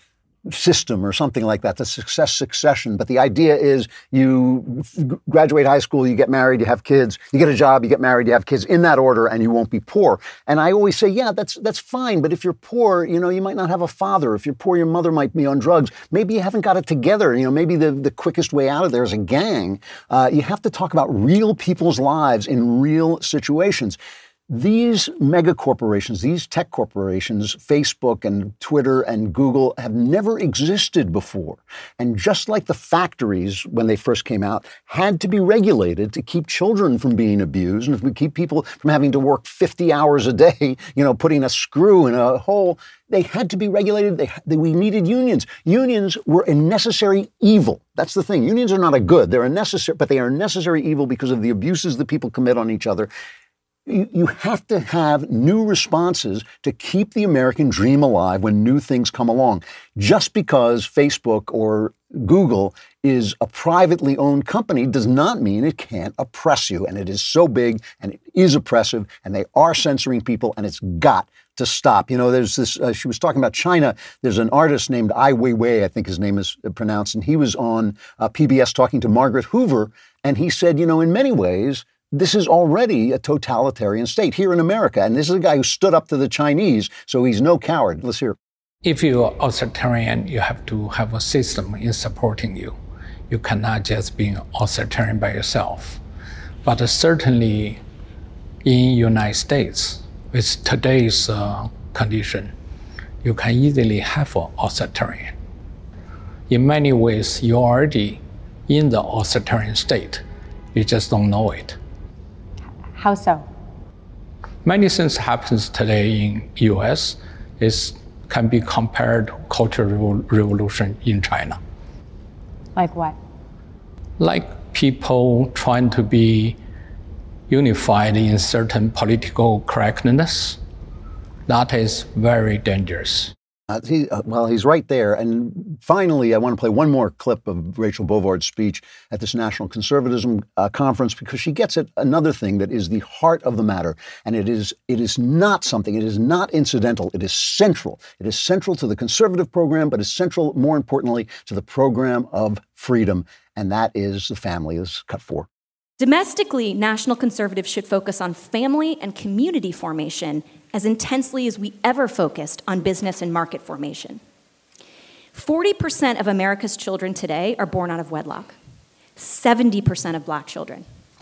system or something like that, the success succession. But the idea is you graduate high school, you get married, you have kids, you get a job, you get married, you have kids in that order, and you won't be poor. And I always say, yeah, that's fine. But if you're poor, you might not have a father. If you're poor, your mother might be on drugs. Maybe you haven't got it together. Maybe the quickest way out of there is a gang. You have to talk about real people's lives in real situations. These mega corporations, these tech corporations, Facebook and Twitter and Google, have never existed before. And just like the factories, when they first came out, had to be regulated to keep children from being abused and to keep people from having to work 50 hours a day, putting a screw in a hole, they had to be regulated. We needed unions. Unions were a necessary evil. That's the thing. Unions are not a good. They're a necessary, but they are a necessary evil because of the abuses that people commit on each other. You have to have new responses to keep the American dream alive when new things come along. Just because Facebook or Google is a privately owned company does not mean it can't oppress you. And it is so big and it is oppressive and they are censoring people and it's got to stop. There's this, she was talking about China. There's an artist named Ai Weiwei, I think his name is pronounced, and he was on PBS talking to Margaret Hoover. And he said, in many ways, this is already a totalitarian state here in America. And this is a guy who stood up to the Chinese, so he's no coward. Let's hear. If you're authoritarian, you have to have a system in supporting you. You cannot just be authoritarian by yourself. But certainly in United States, with today's condition, you can easily have an authoritarian. In many ways, you're already in the authoritarian state. You just don't know it. How so? Many things happens today in U.S. Can be compared to Cultural Revolution in China. Like what? Like people trying to be unified in certain political correctness. That is very dangerous. He's right there. And finally, I want to play one more clip of Rachel Bovard's speech at this National Conservatism Conference, because she gets at another thing that is the heart of the matter. And it is not something, it is not incidental, it is central. It is central to the conservative program, but is central, more importantly, to the program of freedom. And that is the family. This is cut 4. Domestically, national conservatives should focus on family and community formation as intensely as we ever focused on business and market formation. 40% of America's children today are born out of wedlock, 70% of Black children.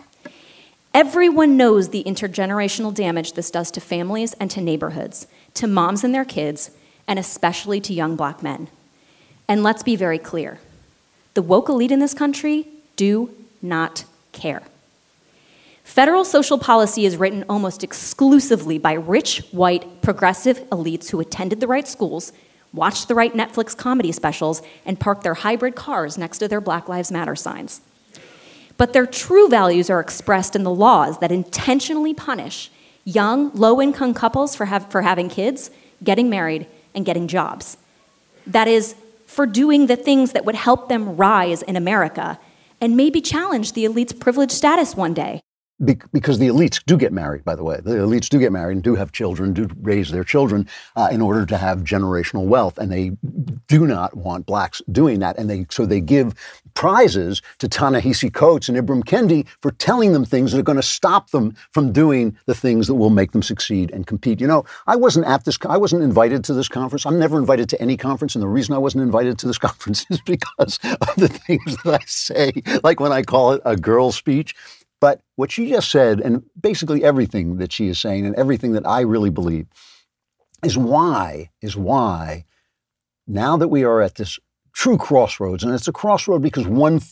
Everyone knows the intergenerational damage this does to families and to neighborhoods, to moms and their kids, and especially to young Black men. And let's be very clear, the woke elite in this country do not care. Federal social policy is written almost exclusively by rich, white, progressive elites who attended the right schools, watched the right Netflix comedy specials, and parked their hybrid cars next to their Black Lives Matter signs. But their true values are expressed in the laws that intentionally punish young, low-income couples for having kids, getting married, and getting jobs. That is, for doing the things that would help them rise in America and maybe challenge the elite's privileged status one day. Because the elites do get married, by the way. The elites do get married and do have children, do raise their children in order to have generational wealth. And they do not want Blacks doing that. And so they give prizes to Ta-Nehisi Coates and Ibram Kendi for telling them things that are going to stop them from doing the things that will make them succeed and compete. I wasn't invited to this conference. I'm never invited to any conference. And the reason I wasn't invited to this conference is because of the things that I say, like when I call it a girl speech. But what she just said, and basically everything that she is saying and everything that I really believe, is why, now that we are at this true crossroads, and it's a crossroad because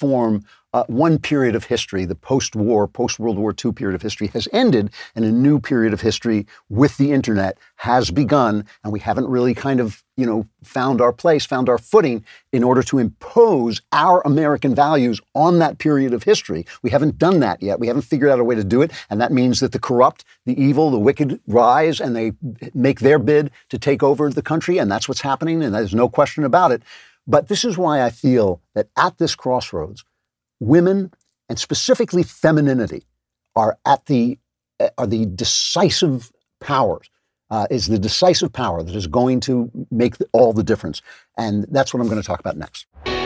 one period of history, the post-World War II period of history, has ended, and a new period of history with the internet has begun, and we haven't really kind of, found our place, found our footing in order to impose our American values on that period of history. We haven't done that yet. We haven't figured out a way to do it, and that means that the corrupt, the evil, the wicked rise, and they make their bid to take over the country, and that's what's happening, and there's no question about it. But this is why I feel that at this crossroads, women, and specifically femininity, are the decisive powers is the decisive power that is going to make all the difference. And that's what I'm going to talk about next.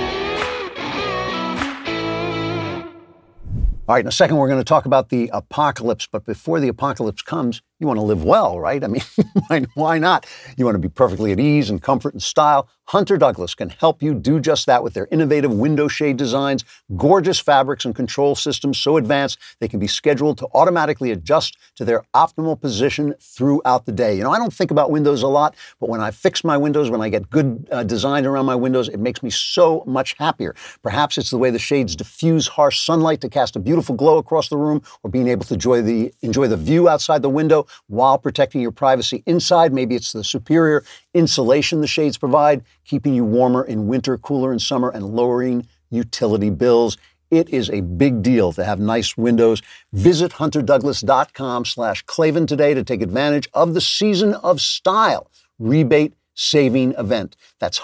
All right, in a second, we're going to talk about the apocalypse. But before the apocalypse comes, you want to live well, right? I mean, why not? You want to be perfectly at ease and comfort and style. Hunter Douglas can help you do just that with their innovative window shade designs, gorgeous fabrics and control systems so advanced they can be scheduled to automatically adjust to their optimal position throughout the day. You know, I don't think about windows a lot, but when I fix my windows, when I get good design around my windows, it makes me so much happier. Perhaps it's the way the shades diffuse harsh sunlight to cast a beautiful glow across the room, or being able to enjoy the view outside the window while protecting your privacy inside. Maybe it's the superior insulation the shades provide, keeping you warmer in winter, cooler in summer, and lowering utility bills. It is a big deal to have nice windows. Visit hunterdouglas.com/Klavan today to take advantage of the Season of Style rebate saving event. That's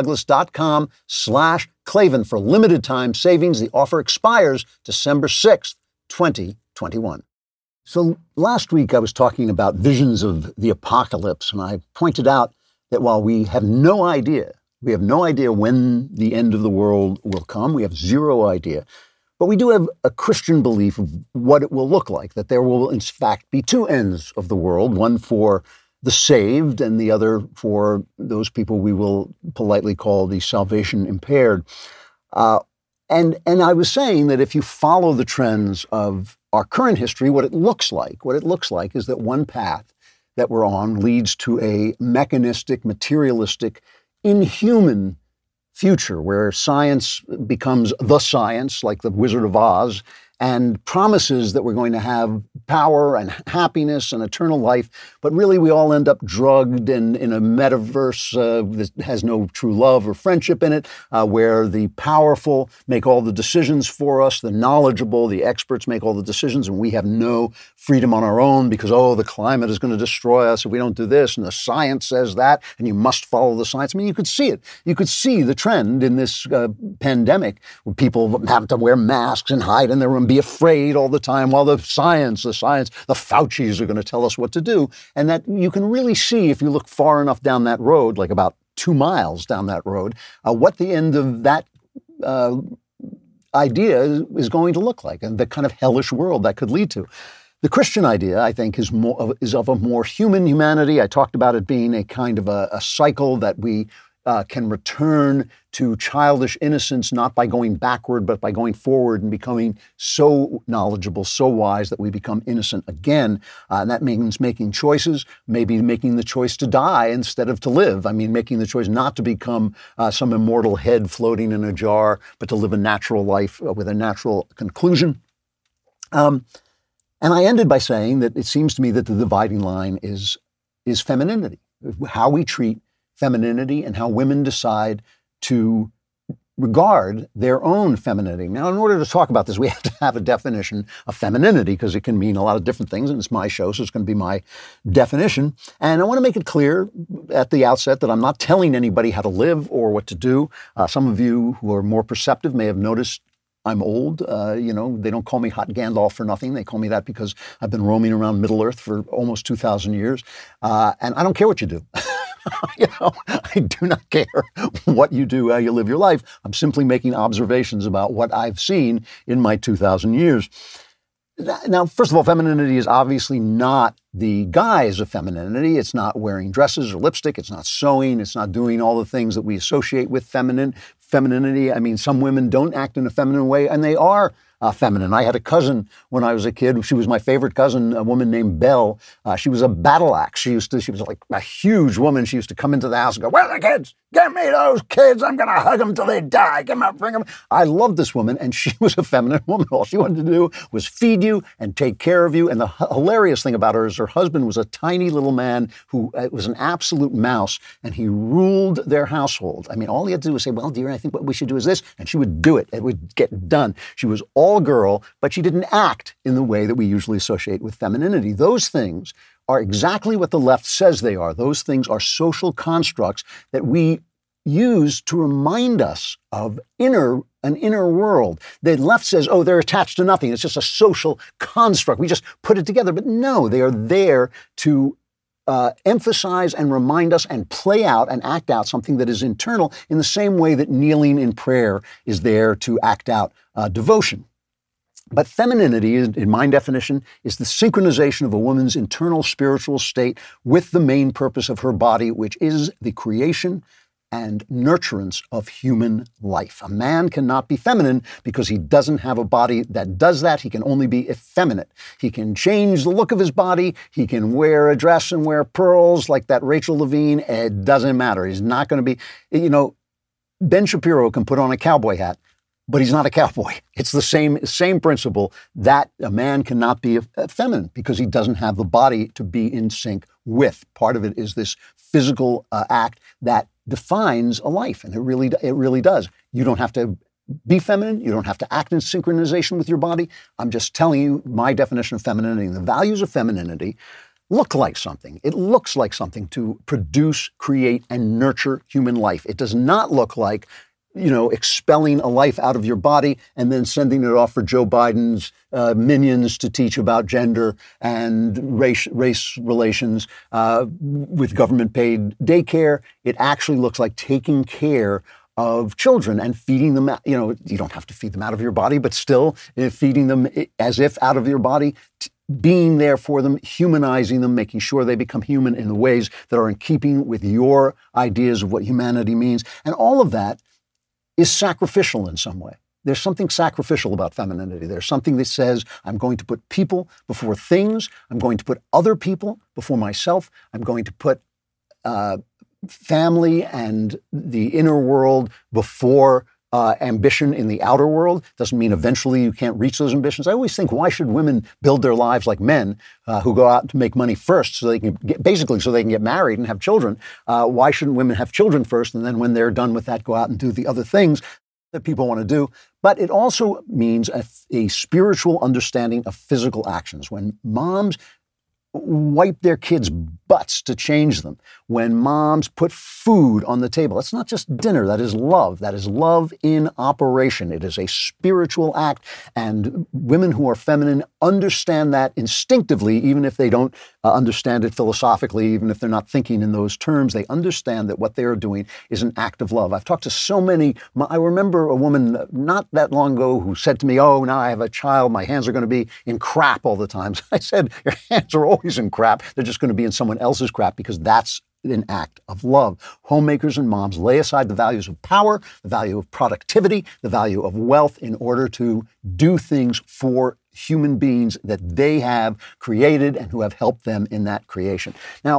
hunterdouglas.com/Klavan for limited time savings. The offer expires December 6th, 2021. So last week I was talking about visions of the apocalypse, and I pointed out that while we have no idea when the end of the world will come, we have zero idea, but we do have a Christian belief of what it will look like, that there will in fact be two ends of the world, one for the saved and the other for those people we will politely call the salvation impaired. And I was saying that if you follow the trends of our current history, what it looks like is that one path that we're on leads to a mechanistic, materialistic, inhuman future where science becomes the science, like the Wizard of Oz, and promises that we're going to have power and happiness and eternal life. But really, we all end up drugged in a metaverse that has no true love or friendship in it, where the powerful make all the decisions for us, the knowledgeable, the experts make all the decisions, and we have no freedom on our own because, the climate is going to destroy us if we don't do this, and the science says that, and you must follow the science. I mean, you could see it. You could see the trend in this pandemic where people have to wear masks and hide in their room, be afraid all the time, while the science, the Faucis are going to tell us what to do. And that you can really see if you look far enough down that road, like about 2 miles down that road, what the end of that idea is going to look like, and the kind of hellish world that could lead to. The Christian idea, I think, is of a more human humanity. I talked about it being a kind of a cycle that we can return to childish innocence, not by going backward, but by going forward and becoming so knowledgeable, so wise that we become innocent again. And that means making choices, maybe making the choice to die instead of to live. I mean, making the choice not to become some immortal head floating in a jar, but to live a natural life with a natural conclusion. And I ended by saying that it seems to me that the dividing line is femininity, how we treat femininity and how women decide to regard their own femininity. Now, in order to talk about this, we have to have a definition of femininity because it can mean a lot of different things, and it's my show, so it's going to be my definition. And I want to make it clear at the outset that I'm not telling anybody how to live or what to do. Some of you who are more perceptive may have noticed I'm old. They don't call me Hot Gandalf for nothing. They call me that because I've been roaming around Middle-earth for almost 2,000 years. And I don't care what you do. I do not care what you do, how you live your life. I'm simply making observations about what I've seen in my 2,000 years. Now, first of all, femininity is obviously not the guise of femininity. It's not wearing dresses or lipstick. It's not sewing. It's not doing all the things that we associate with femininity. I mean, some women don't act in a feminine way, and they are feminine. I had a cousin when I was a kid. She was my favorite cousin, a woman named Belle. She was a battle axe. She was like a huge woman. She used to come into the house and go, "Where are the kids? Get me those kids. I'm going to hug them till they die. Get them out, bring them." I loved this woman, and she was a feminine woman. All she wanted to do was feed you and take care of you. And the hilarious thing about her is her husband was a tiny little man who was an absolute mouse, and he ruled their household. I mean, all he had to do was say, "Well, dear, I think what we should do is this," and she would do it. It would get done. She was all girl, but she didn't act in the way that we usually associate with femininity. Those things are exactly what the left says they are. Those things are social constructs that we use to remind us of an inner world. The left says, they're attached to nothing. It's just a social construct. We just put it together. But no, they are there to emphasize and remind us and play out and act out something that is internal in the same way that kneeling in prayer is there to act out devotion. But femininity, in my definition, is the synchronization of a woman's internal spiritual state with the main purpose of her body, which is the creation and nurturance of human life. A man cannot be feminine because he doesn't have a body that does that. He can only be effeminate. He can change the look of his body. He can wear a dress and wear pearls like that Rachel Levine. It doesn't matter. He's not going to be, Ben Shapiro can put on a cowboy hat, but he's not a cowboy. It's the same principle that a man cannot be feminine because he doesn't have the body to be in sync with. Part of it is this physical act that defines a life, and it really does. You don't have to be feminine. You don't have to act in synchronization with your body. I'm just telling you my definition of femininity. The values of femininity look like something. It looks like something to produce, create, and nurture human life. It does not look like expelling a life out of your body and then sending it off for Joe Biden's minions to teach about gender and race relations with government-paid daycare. It actually looks like taking care of children and feeding them. You don't have to feed them out of your body, but still feeding them as if out of your body, being there for them, humanizing them, making sure they become human in the ways that are in keeping with your ideas of what humanity means. And all of that is sacrificial in some way. There's something sacrificial about femininity. There's something that says, I'm going to put people before things. I'm going to put other people before myself. I'm going to put family and the inner world before ambition in the outer world. Doesn't mean eventually you can't reach those ambitions. I always think, why should women build their lives like men who go out to make money first so they can get married and have children? Why shouldn't women have children first, and then when they're done with that, go out and do the other things that people want to do? But it also means a spiritual understanding of physical actions. When moms wipe their kids' butts to change them, when moms put food on the table, that's not just dinner, that is love. That is love in operation. It is a spiritual act, and women who are feminine understand that instinctively, even if they don't understand it philosophically, even if they're not thinking in those terms. They understand that what they are doing is an act of love. I've talked to so many. I remember a woman not that long ago who said to me, oh, now I have a child, my hands are going to be in crap all the time. So I said, your hands are always in crap. They're just going to be in someone else's crap, because that's an act of love. Homemakers and moms lay aside the values of power, the value of productivity, the value of wealth in order to do things for human beings that they have created and who have helped them in that creation. Now,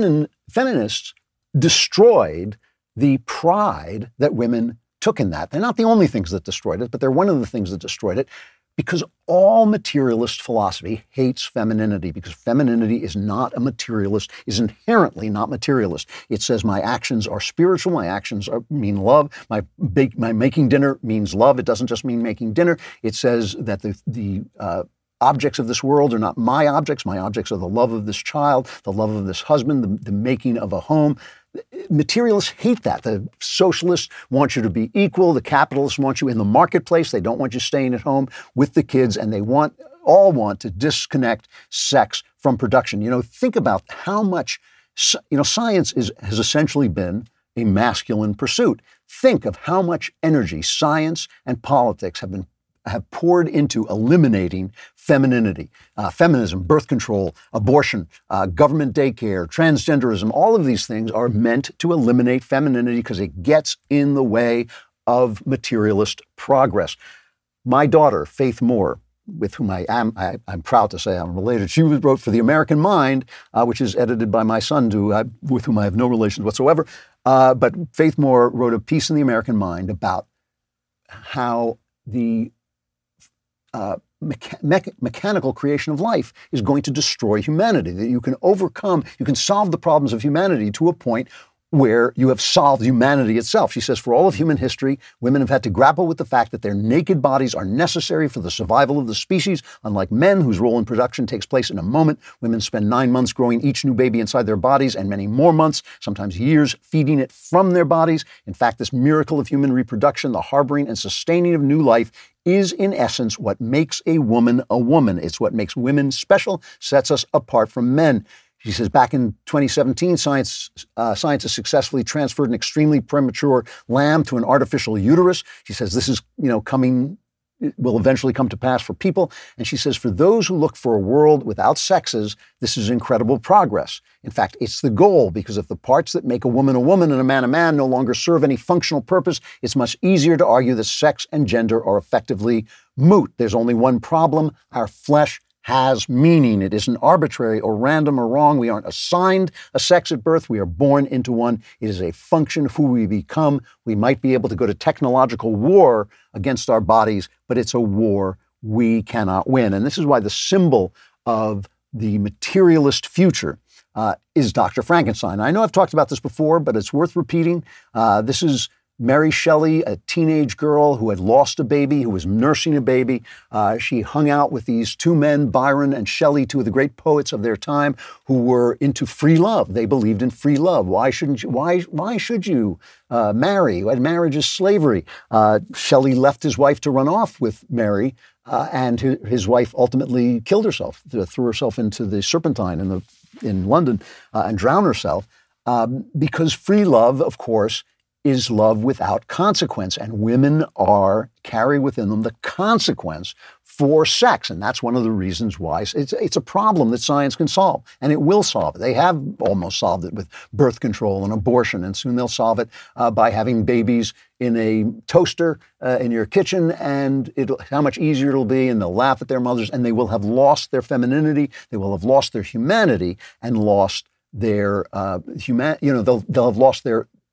feminists destroyed the pride that women took in that. They're not the only things that destroyed it, but they're one of the things that destroyed it, because all materialist philosophy hates femininity, because femininity is not a materialist, is inherently not materialist. It says my actions are spiritual, my actions mean love, my making dinner means love. It doesn't just mean making dinner. It says that the objects of this world are not my objects. My objects are the love of this child, the love of this husband, the making of a home. Materialists hate that. The socialists want you to be equal. The capitalists want you in the marketplace. They don't want you staying at home with the kids, and they all want to disconnect sex from production. Think about how much, science has essentially been a masculine pursuit. Think of how much energy science and politics have poured into eliminating femininity, feminism, birth control, abortion, government daycare, transgenderism. All of these things are meant to eliminate femininity because it gets in the way of materialist progress. My daughter, Faith Moore, with whom I'm proud to say I'm related, she wrote for The American Mind, which is edited by my son, with whom I have no relations whatsoever. But Faith Moore wrote a piece in The American Mind about how the mechanical creation of life is going to destroy humanity, that you can solve the problems of humanity to a point where you have solved humanity itself. She says, for all of human history, women have had to grapple with the fact that their naked bodies are necessary for the survival of the species. Unlike men, whose role in production takes place in a moment, women spend 9 months growing each new baby inside their bodies and many more months, sometimes years, feeding it from their bodies. In fact, this miracle of human reproduction, the harboring and sustaining of new life, is in essence what makes a woman a woman. It's what makes women special, sets us apart from men. She says, back in 2017, scientists successfully transferred an extremely premature lamb to an artificial uterus. She says this is, will eventually come to pass for people. And she says, for those who look for a world without sexes, this is incredible progress. In fact, it's the goal, because if the parts that make a woman and a man no longer serve any functional purpose, it's much easier to argue that sex and gender are effectively moot. There's only one problem: our flesh has meaning. It isn't arbitrary or random or wrong. We aren't assigned a sex at birth. We are born into one. It is a function of who we become. We might be able to go to technological war against our bodies, but it's a war we cannot win. And this is why the symbol of the materialist future is Dr. Frankenstein. I know I've talked about this before, but it's worth repeating. This is Mary Shelley, a teenage girl who had lost a baby, who was nursing a baby. She hung out with these two men, Byron and Shelley, two of the great poets of their time, who were into free love. They believed in free love. Why shouldn't you? Why should you marry? Marriage is slavery. Shelley left his wife to run off with Mary, and his wife ultimately killed herself, threw herself into the Serpentine in London and drowned herself, because free love, of course, is love without consequence, and women carry within them the consequence for sex, and that's one of the reasons why it's a problem that science can solve, and it will solve it. They have almost solved it with birth control and abortion, and soon they'll solve it by having babies in a toaster in your kitchen, and how much easier it'll be, and they'll laugh at their mothers, and they will have lost their femininity, they will have lost their humanity, and lost their they'll have lost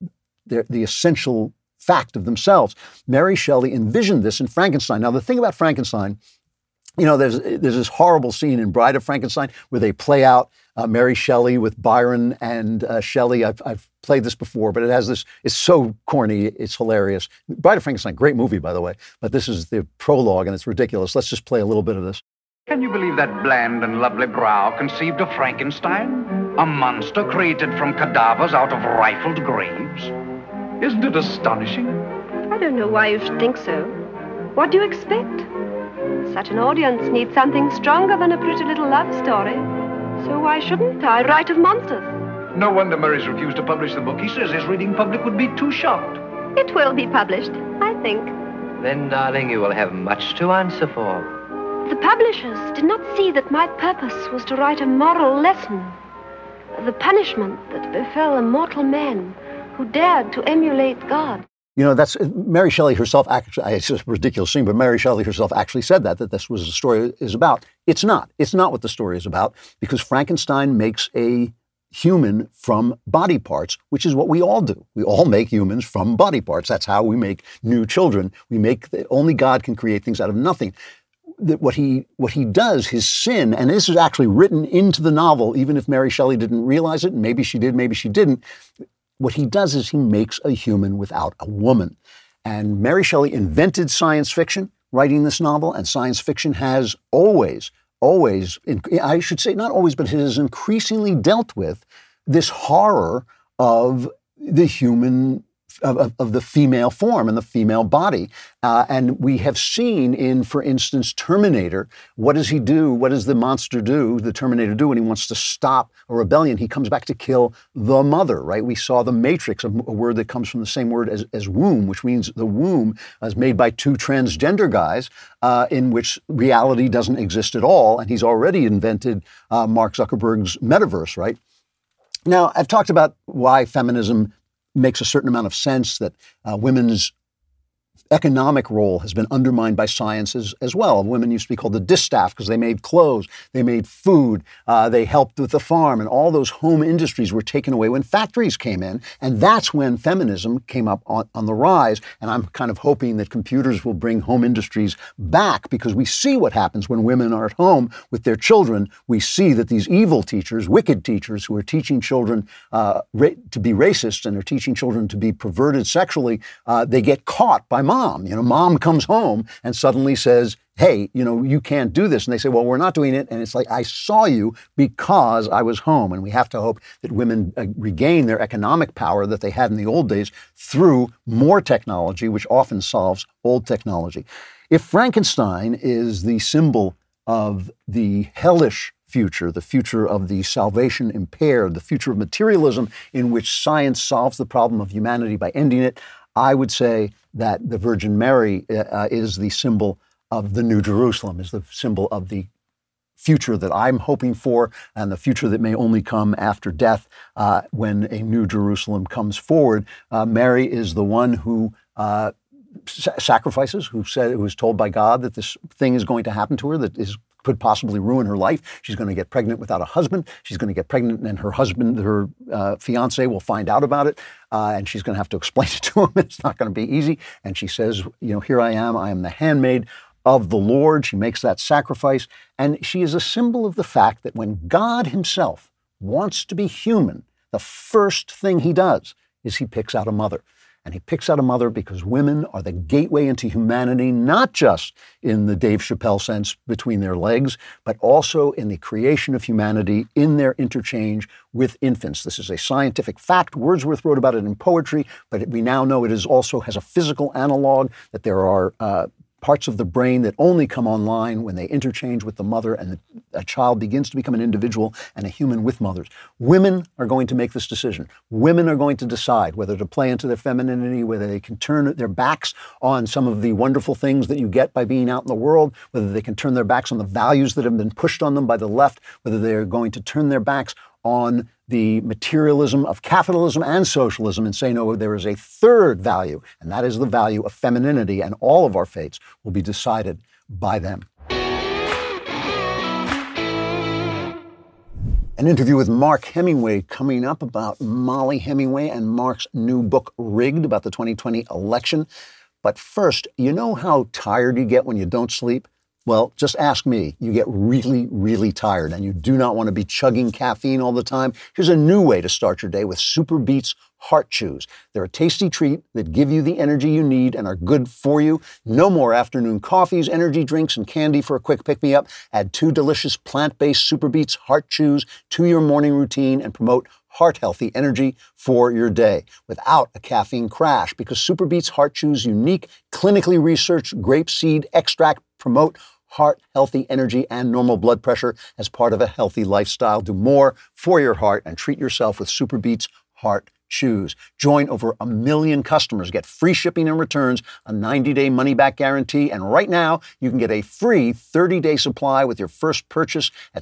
the essential fact of themselves. Mary Shelley envisioned this in Frankenstein. Now, the thing about Frankenstein, there's this horrible scene in Bride of Frankenstein where they play out Mary Shelley with Byron and Shelley. I've played this before, but it has this, it's so corny, it's hilarious. Bride of Frankenstein, great movie, by the way, but this is the prologue and it's ridiculous. Let's just play a little bit of this. Can you believe that bland and lovely brow conceived of Frankenstein? A monster created from cadavers out of rifled graves? Isn't it astonishing? I don't know why you should think so. What do you expect? Such an audience needs something stronger than a pretty little love story. So why shouldn't I write of monsters? No wonder Murray's refused to publish the book. He says his reading public would be too shocked. It will be published, I think. Then, darling, you will have much to answer for. The publishers did not see that my purpose was to write a moral lesson. The punishment that befell a mortal man who dared to emulate God. That's Mary Shelley herself. Actually, it's just a ridiculous scene, but Mary Shelley herself actually said that this was the story is about. It's not. It's not what the story is about, because Frankenstein makes a human from body parts, which is what we all do. We all make humans from body parts. That's how we make new children. Only God can create things out of nothing. What he does, his sin, and this is actually written into the novel, even if Mary Shelley didn't realize it, and maybe she did, maybe she didn't. What he does is he makes a human without a woman. And Mary Shelley invented science fiction, writing this novel, and science fiction has always, I should say not always, but it has increasingly dealt with this horror of the human, of the female form and the female body. And we have seen in, for instance, Terminator, what does he do? What does the monster do, the Terminator do when he wants to stop a rebellion? He comes back to kill the mother, right? We saw the Matrix, a word that comes from the same word as womb, which means the womb is made by two transgender guys in which reality doesn't exist at all. And he's already invented Mark Zuckerberg's metaverse, right? Now, I've talked about why feminism makes a certain amount of sense, that women's economic role has been undermined by science as well. Women used to be called the distaff because they made clothes, they made food, they helped with the farm, and all those home industries were taken away when factories came in. And that's when feminism came up on the rise. And I'm kind of hoping that computers will bring home industries back, because we see what happens when women are at home with their children. We see that these evil teachers, wicked teachers who are teaching children to be racist and are teaching children to be perverted sexually, they get caught by mom. Mom comes home and suddenly says, hey, you can't do this. And they say, well, we're not doing it. And it's like, I saw you because I was home. And we have to hope that women regain their economic power that they had in the old days through more technology, which often solves old technology. If Frankenstein is the symbol of the hellish future, the future of the salvation impaired, the future of materialism in which science solves the problem of humanity by ending it, I would say that the Virgin Mary is the symbol of the New Jerusalem, is the symbol of the future that I'm hoping for and the future that may only come after death when a New Jerusalem comes forward. Mary is the one who sacrifices, who was told by God that this thing is going to happen to her that could possibly ruin her life. She's going to get pregnant without a husband. She's going to get pregnant and her husband, her fiance, will find out about it. And she's going to have to explain it to him. It's not going to be easy. And she says, here I am the handmaid of the Lord. She makes that sacrifice. And she is a symbol of the fact that when God himself wants to be human, the first thing he does is he picks out a mother. And he picks out a mother because women are the gateway into humanity, not just in the Dave Chappelle sense between their legs, but also in the creation of humanity in their interchange with infants. This is a scientific fact. Wordsworth wrote about it in poetry, but we now know it also has a physical analog, that there are parts of the brain that only come online when they interchange with the mother and a child begins to become an individual and a human with mothers. Women are going to make this decision. Women are going to decide whether to play into their femininity, whether they can turn their backs on some of the wonderful things that you get by being out in the world, whether they can turn their backs on the values that have been pushed on them by the left, whether they're going to turn their backs on the materialism of capitalism and socialism and say, no, there is a third value, and that is the value of femininity, and all of our fates will be decided by them. An interview with Mark Hemingway coming up about Molly Hemingway and Mark's new book, Rigged, about the 2020 election. But first, you know how tired you get when you don't sleep? Well, just ask me. You get really, really tired and you do not want to be chugging caffeine all the time. Here's a new way to start your day with Super Beets Heart Chews. They're a tasty treat that give you the energy you need and are good for you. No more afternoon coffees, energy drinks, and candy for a quick pick-me-up. Add 2 delicious plant-based Super Beets Heart Chews to your morning routine and promote heart-healthy energy for your day without a caffeine crash, because Super Beets Heart Chews' unique, clinically researched grapeseed extract promote heart-healthy energy and normal blood pressure as part of a healthy lifestyle. Do more for your heart and treat yourself with Super Beets Heart Chews. Join over 1 million customers. Get free shipping and returns, a 90-day money-back guarantee, and right now you can get a free 30-day supply with your first purchase at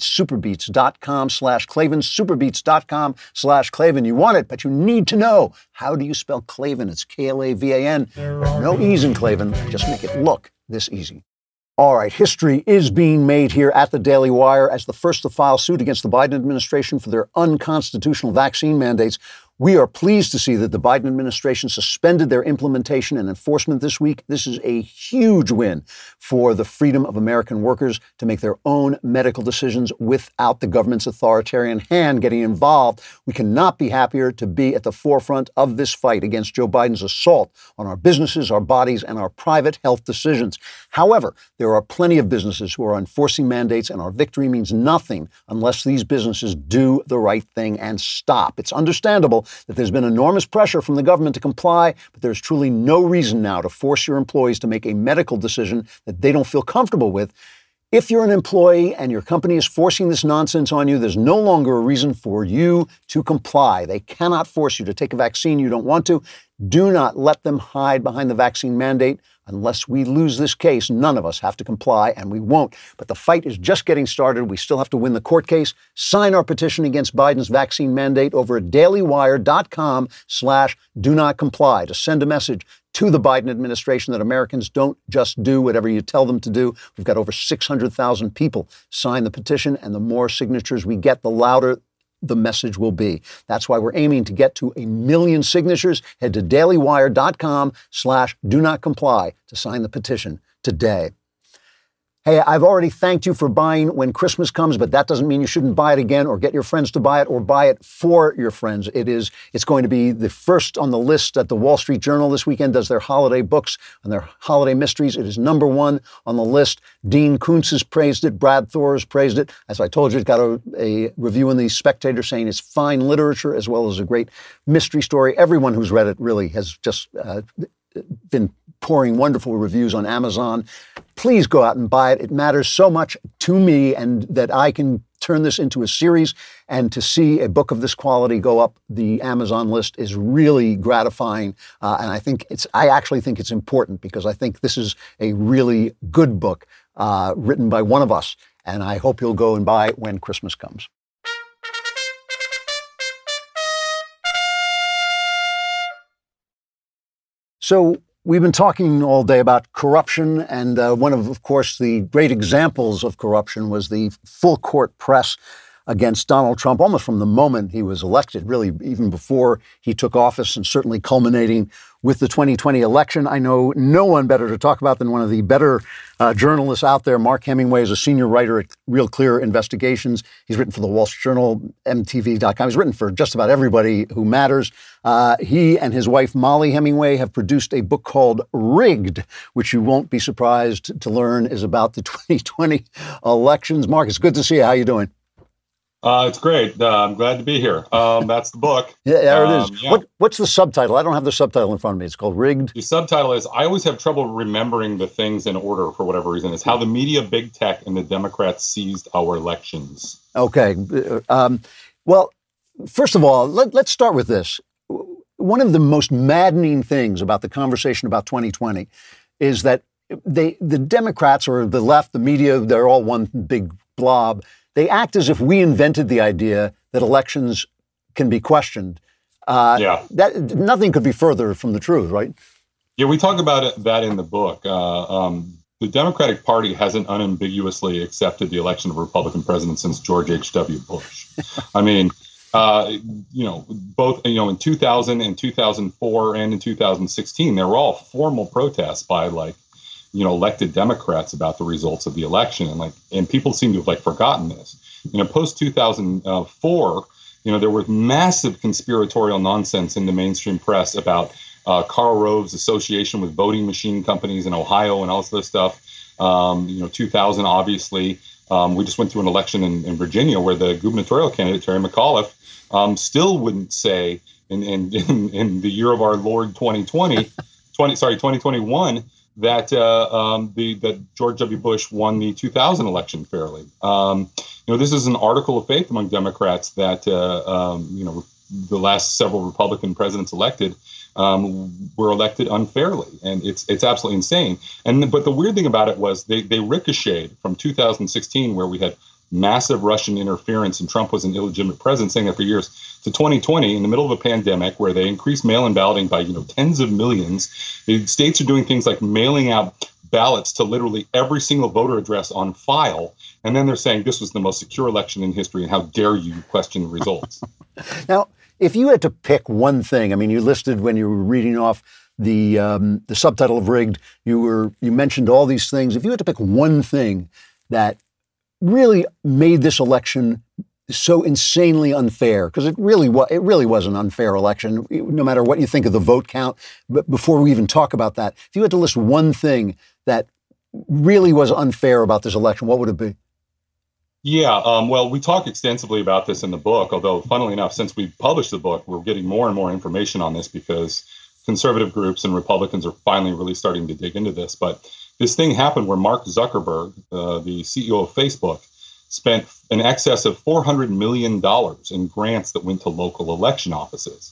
superbeets.com/Klavan, superbeets.com/Klavan. You want it, but you need to know, how do you spell Klavan? It's Klavan. No ease in Klavan. Just make it look this easy. All right, history is being made here at the Daily Wire as the first to file suit against the Biden administration for their unconstitutional vaccine mandates. We are pleased to see that the Biden administration suspended their implementation and enforcement this week. This is a huge win for the freedom of American workers to make their own medical decisions without the government's authoritarian hand getting involved. We cannot be happier to be at the forefront of this fight against Joe Biden's assault on our businesses, our bodies, and our private health decisions. However, there are plenty of businesses who are enforcing mandates, and our victory means nothing unless these businesses do the right thing and stop. It's understandable that there's been enormous pressure from the government to comply, but there's truly no reason now to force your employees to make a medical decision that they don't feel comfortable with. If you're an employee and your company is forcing this nonsense on you, there's no longer a reason for you to comply. They cannot force you to take a vaccine you don't want to. Do not let them hide behind the vaccine mandate. Unless we lose this case, none of us have to comply, and we won't. But the fight is just getting started. We still have to win the court case. Sign our petition against Biden's vaccine mandate over at dailywire.com/do-not-comply to send a message to the Biden administration that Americans don't just do whatever you tell them to do. We've got over 600,000 people sign the petition, and the more signatures we get, the louder the message will be. That's why we're aiming to get to 1 million signatures. Head to dailywire.com/do-not-comply to sign the petition today. Hey, I've already thanked you for buying when Christmas comes, but that doesn't mean you shouldn't buy it again or get your friends to buy it or buy it for your friends. It's going to be the first on the list at the Wall Street Journal this weekend does their holiday books and their holiday mysteries. It is #1 on the list. Dean Koontz has praised it. Brad Thor has praised it. As I told you, it's got a review in the Spectator saying it's fine literature as well as a great mystery story. Everyone who's read it really has just been pouring wonderful reviews on Amazon. Please go out and buy it. It matters so much to me, and that I can turn this into a series, and to see a book of this quality go up the Amazon list is really gratifying. And I actually think it's important, because I think this is a really good book written by one of us. And I hope you'll go and buy it when Christmas comes. So we've been talking all day about corruption, and one of course, the great examples of corruption was the full court press against Donald Trump, almost from the moment he was elected, really even before he took office, and certainly culminating with the 2020 election. I know no one better to talk about than one of the better journalists out there. Mark Hemingway is a senior writer at Real Clear Investigations. He's written for the Wall Street Journal, MTV.com. He's written for just about everybody who matters. He and his wife, Molly Hemingway, have produced a book called Rigged, which you won't be surprised to learn is about the 2020 elections. Mark, it's good to see you. How are you doing? It's great. I'm glad to be here. That's the book. Yeah, there it is. Yeah. What's the subtitle? I don't have the subtitle in front of me. It's called Rigged. The subtitle is, I always have trouble remembering the things in order for whatever reason. It's How the Media, Big Tech, and the Democrats Seized Our Elections. Okay. Well, first of all, let's start with this. One of the most maddening things about the conversation about 2020 is that the Democrats, or the left, the media, they're all one big blob. They act as if we invented the idea that elections can be questioned. That nothing could be further from the truth, right? Yeah, we talk about that in the book. The Democratic Party hasn't unambiguously accepted the election of a Republican president since George H.W. Bush. I mean, both in 2000 and 2004 and in 2016, there were all formal protests by elected Democrats about the results of the election, and people seem to have forgotten this. Post 2004, there was massive conspiratorial nonsense in the mainstream press about Karl Rove's association with voting machine companies in Ohio and all this other stuff. 2000, obviously, we just went through an election in Virginia where the gubernatorial candidate Terry McAuliffe still wouldn't say in the year of our Lord 2021. That George W. Bush won the 2000 election fairly. This is an article of faith among Democrats that the last several Republican presidents elected were elected unfairly, and it's absolutely insane. But the weird thing about it was they ricocheted from 2016, where we had massive Russian interference and Trump was an illegitimate president, saying that for years, to 2020, in the middle of a pandemic where they increased mail-in balloting by tens of millions. The states are doing things like mailing out ballots to literally every single voter address on file, and then they're saying this was the most secure election in history, and how dare you question the results. Now, if you had to pick one thing, I mean, you listed when you were reading off the subtitle of Rigged, you mentioned all these things. If you had to pick one thing that really made this election so insanely unfair, because it really was an unfair election, no matter what you think of the vote count. But before we even talk about that, if you had to list one thing that really was unfair about this election, what would it be? Yeah, well, we talk extensively about this in the book, although funnily enough, since we published the book, we're getting more and more information on this because conservative groups and Republicans are finally really starting to dig into this. But this thing happened where Mark Zuckerberg, the CEO of Facebook, spent in excess of $400 million in grants that went to local election offices.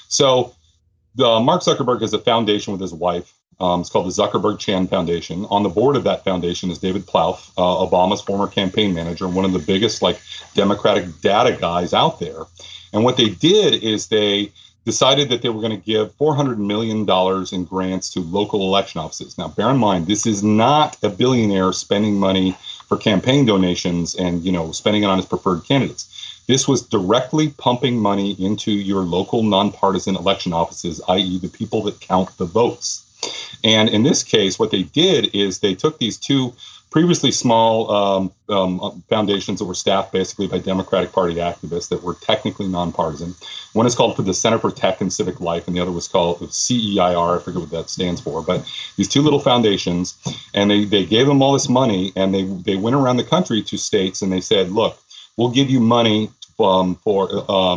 So Mark Zuckerberg has a foundation with his wife. It's called the Zuckerberg-Chan Foundation. On the board of that foundation is David Plouffe, Obama's former campaign manager, one of the biggest Democratic data guys out there. And what they did is they decided that they were going to give $400 million in grants to local election offices. Now, bear in mind, this is not a billionaire spending money for campaign donations and, spending it on his preferred candidates. This was directly pumping money into your local nonpartisan election offices, i.e. the people that count the votes. And in this case, what they did is they took these two previously small foundations that were staffed basically by Democratic Party activists that were technically nonpartisan. One is called the Center for Tech and Civic Life, and the other was called CEIR. I forget what that stands for. But these two little foundations, and they gave them all this money, and they went around the country to states, and they said, look, we'll give you money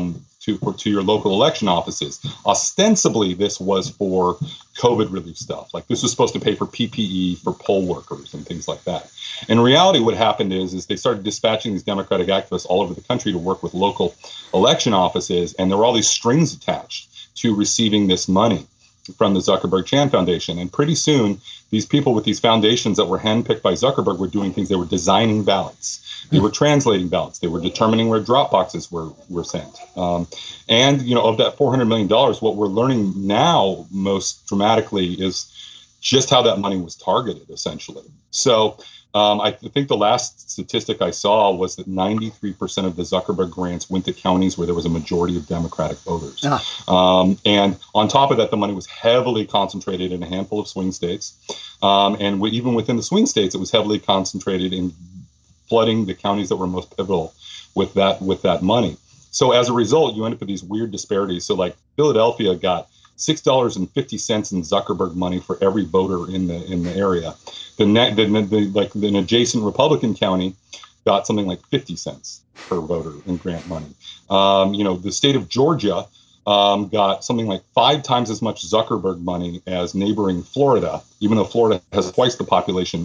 to your local election offices. Ostensibly, this was for COVID relief stuff. Like this was supposed to pay for PPE for poll workers and things like that. In reality, what happened is they started dispatching these Democratic activists all over the country to work with local election offices, and there were all these strings attached to receiving this money from the Zuckerberg-Chan Foundation. And pretty soon, these people with these foundations that were handpicked by Zuckerberg were doing things. They were designing ballots. They were translating ballots. They were determining where drop boxes were sent. And, you know, of that $400 million, what we're learning now most dramatically is just how that money was targeted, essentially. So I think the last statistic I saw was that 93% of the Zuckerberg grants went to counties where there was a majority of Democratic voters. And on top of that, the money was heavily concentrated in a handful of swing states. And even within the swing states, it was heavily concentrated in flooding the counties that were most pivotal with that money. So as a result, you end up with these weird disparities. So like Philadelphia got $6.50 in Zuckerberg money for every voter in the area. An adjacent Republican county got something like 50 cents per voter in grant money. The state of Georgia got something like 5 times as much Zuckerberg money as neighboring Florida, even though Florida has twice the population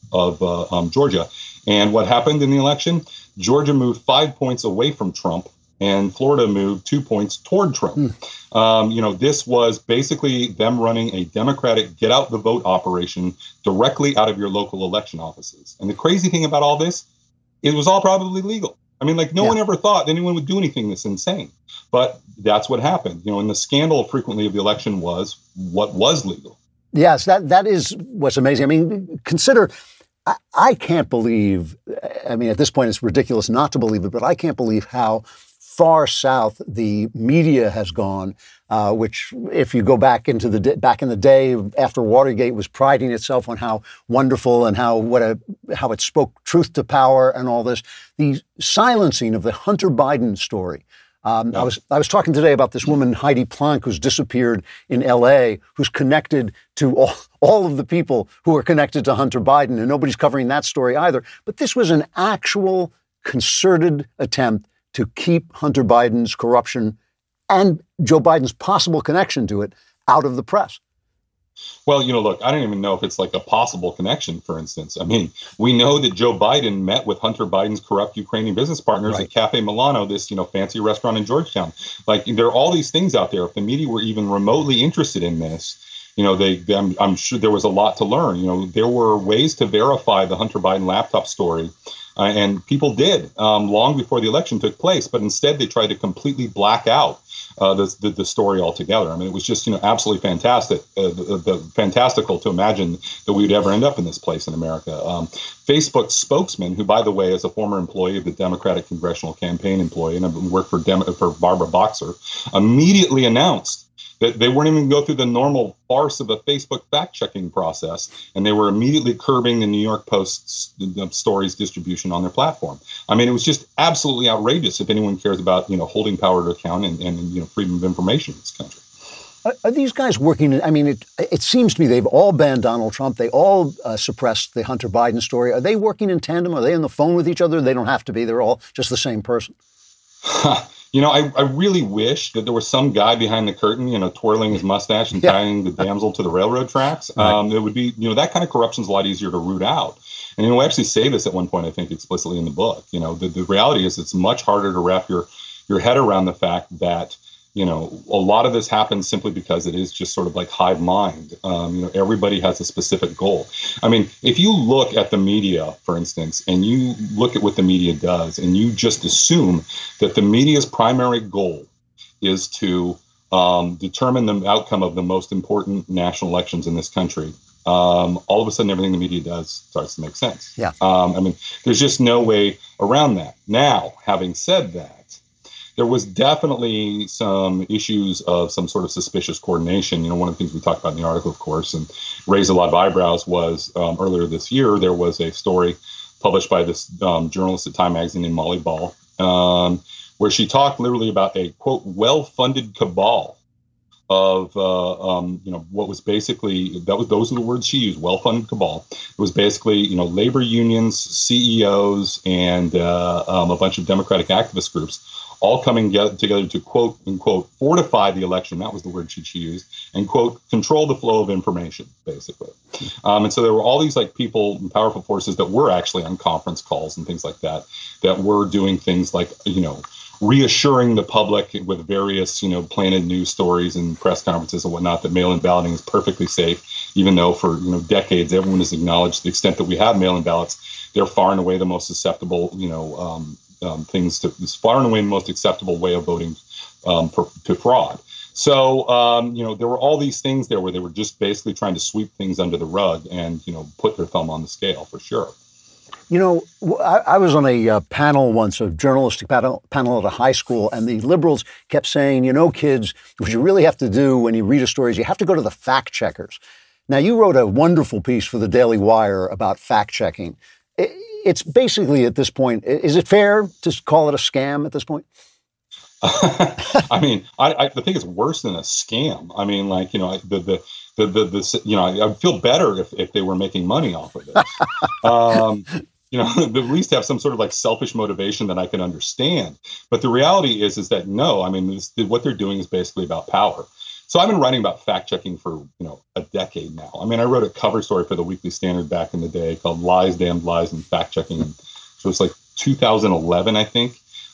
of Georgia. And what happened in the election? Georgia moved 5 points away from Trump, and Florida moved 2 points toward Trump. This was basically them running a Democratic get out the vote operation directly out of your local election offices. And the crazy thing about all this, it was all probably legal. I mean, no one ever thought anyone would do anything this insane. But that's what happened. And the scandal frequently of the election was what was legal. Yes, that is what's amazing. I mean, consider, I can't believe, I mean, at this point it's ridiculous not to believe it, but I can't believe how far south the media has gone, which if you go back into back in the day after Watergate was priding itself on how wonderful and how it spoke truth to power and all this, the silencing of the Hunter Biden story. I was talking today about this woman, Heidi Plank, who's disappeared in L.A., who's connected to all of the people who are connected to Hunter Biden, and nobody's covering that story either. But this was an actual concerted attempt to keep Hunter Biden's corruption and Joe Biden's possible connection to it out of the press. Well, look, I don't even know if it's like a possible connection, for instance. I mean, we know that Joe Biden met with Hunter Biden's corrupt Ukrainian business partners at Cafe Milano, this, fancy restaurant in Georgetown. There are all these things out there. If the media were even remotely interested in this, I'm sure there was a lot to learn. There were ways to verify the Hunter Biden laptop story. And people did long before the election took place, but instead they tried to completely black out the story altogether. I mean, it was just absolutely fantastic, fantastical to imagine that we would ever end up in this place in America. Facebook's spokesman, who by the way is a former employee of the Democratic Congressional Campaign employee and worked for Barbara Boxer, immediately announced that they weren't even going to go through the normal farce of a Facebook fact-checking process, and they were immediately curbing the New York Post's stories distribution on their platform. I mean, it was just absolutely outrageous if anyone cares about, holding power to account and freedom of information in this country. Are these guys working? I mean, it seems to me they've all banned Donald Trump. They all suppressed the Hunter Biden story. Are they working in tandem? Are they on the phone with each other? They don't have to be. They're all just the same person. I really wish that there was some guy behind the curtain, twirling his mustache and tying the damsel to the railroad tracks. It would be, that kind of corruption is a lot easier to root out. And, we actually say this at one point, I think, explicitly in the book. The reality is it's much harder to wrap your head around the fact that, a lot of this happens simply because it is just sort of like hive mind. Everybody has a specific goal. I mean, if you look at the media, for instance, and you look at what the media does, and you just assume that the media's primary goal is to determine the outcome of the most important national elections in this country, all of a sudden everything the media does starts to make sense. Yeah. There's just no way around that. Now, having said that, there was definitely some issues of some sort of suspicious coordination. One of the things we talked about in the article, of course, and raised a lot of eyebrows was earlier this year, there was a story published by this journalist at Time Magazine named Molly Ball, where she talked literally about a, quote, well-funded cabal of what was basically those are the words she used, well-funded cabal. It was basically labor unions, CEOs, and a bunch of Democratic activist groups all coming together to quote unquote fortify the election. That was the word she used, and quote control the flow of information, basically. And so there were all these people and powerful forces that were actually on conference calls and things like that were doing things like reassuring the public with various, planted news stories and press conferences and whatnot that mail-in balloting is perfectly safe, even though for decades everyone has acknowledged the extent that we have mail-in ballots, they're far and away the most susceptible, far and away the most acceptable way of voting to fraud. So, there were all these things there where they were just basically trying to sweep things under the rug and, put their thumb on the scale for sure. I was on a panel once, a journalistic panel at a high school, and the liberals kept saying, kids, what you really have to do when you read a story is you have to go to the fact checkers. Now, you wrote a wonderful piece for the Daily Wire about fact checking. It's basically at this point, is it fair to call it a scam at this point? I mean, I think it's worse than a scam. I mean, I'd feel better if they were making money off of it. At least have some sort of selfish motivation that I can understand. But the reality is that no, I mean, what they're doing is basically about power. So I've been writing about fact checking for, a decade now. I mean, I wrote a cover story for the Weekly Standard back in the day called Lies, Damned Lies, and Fact Checking. So it's 2011, I think.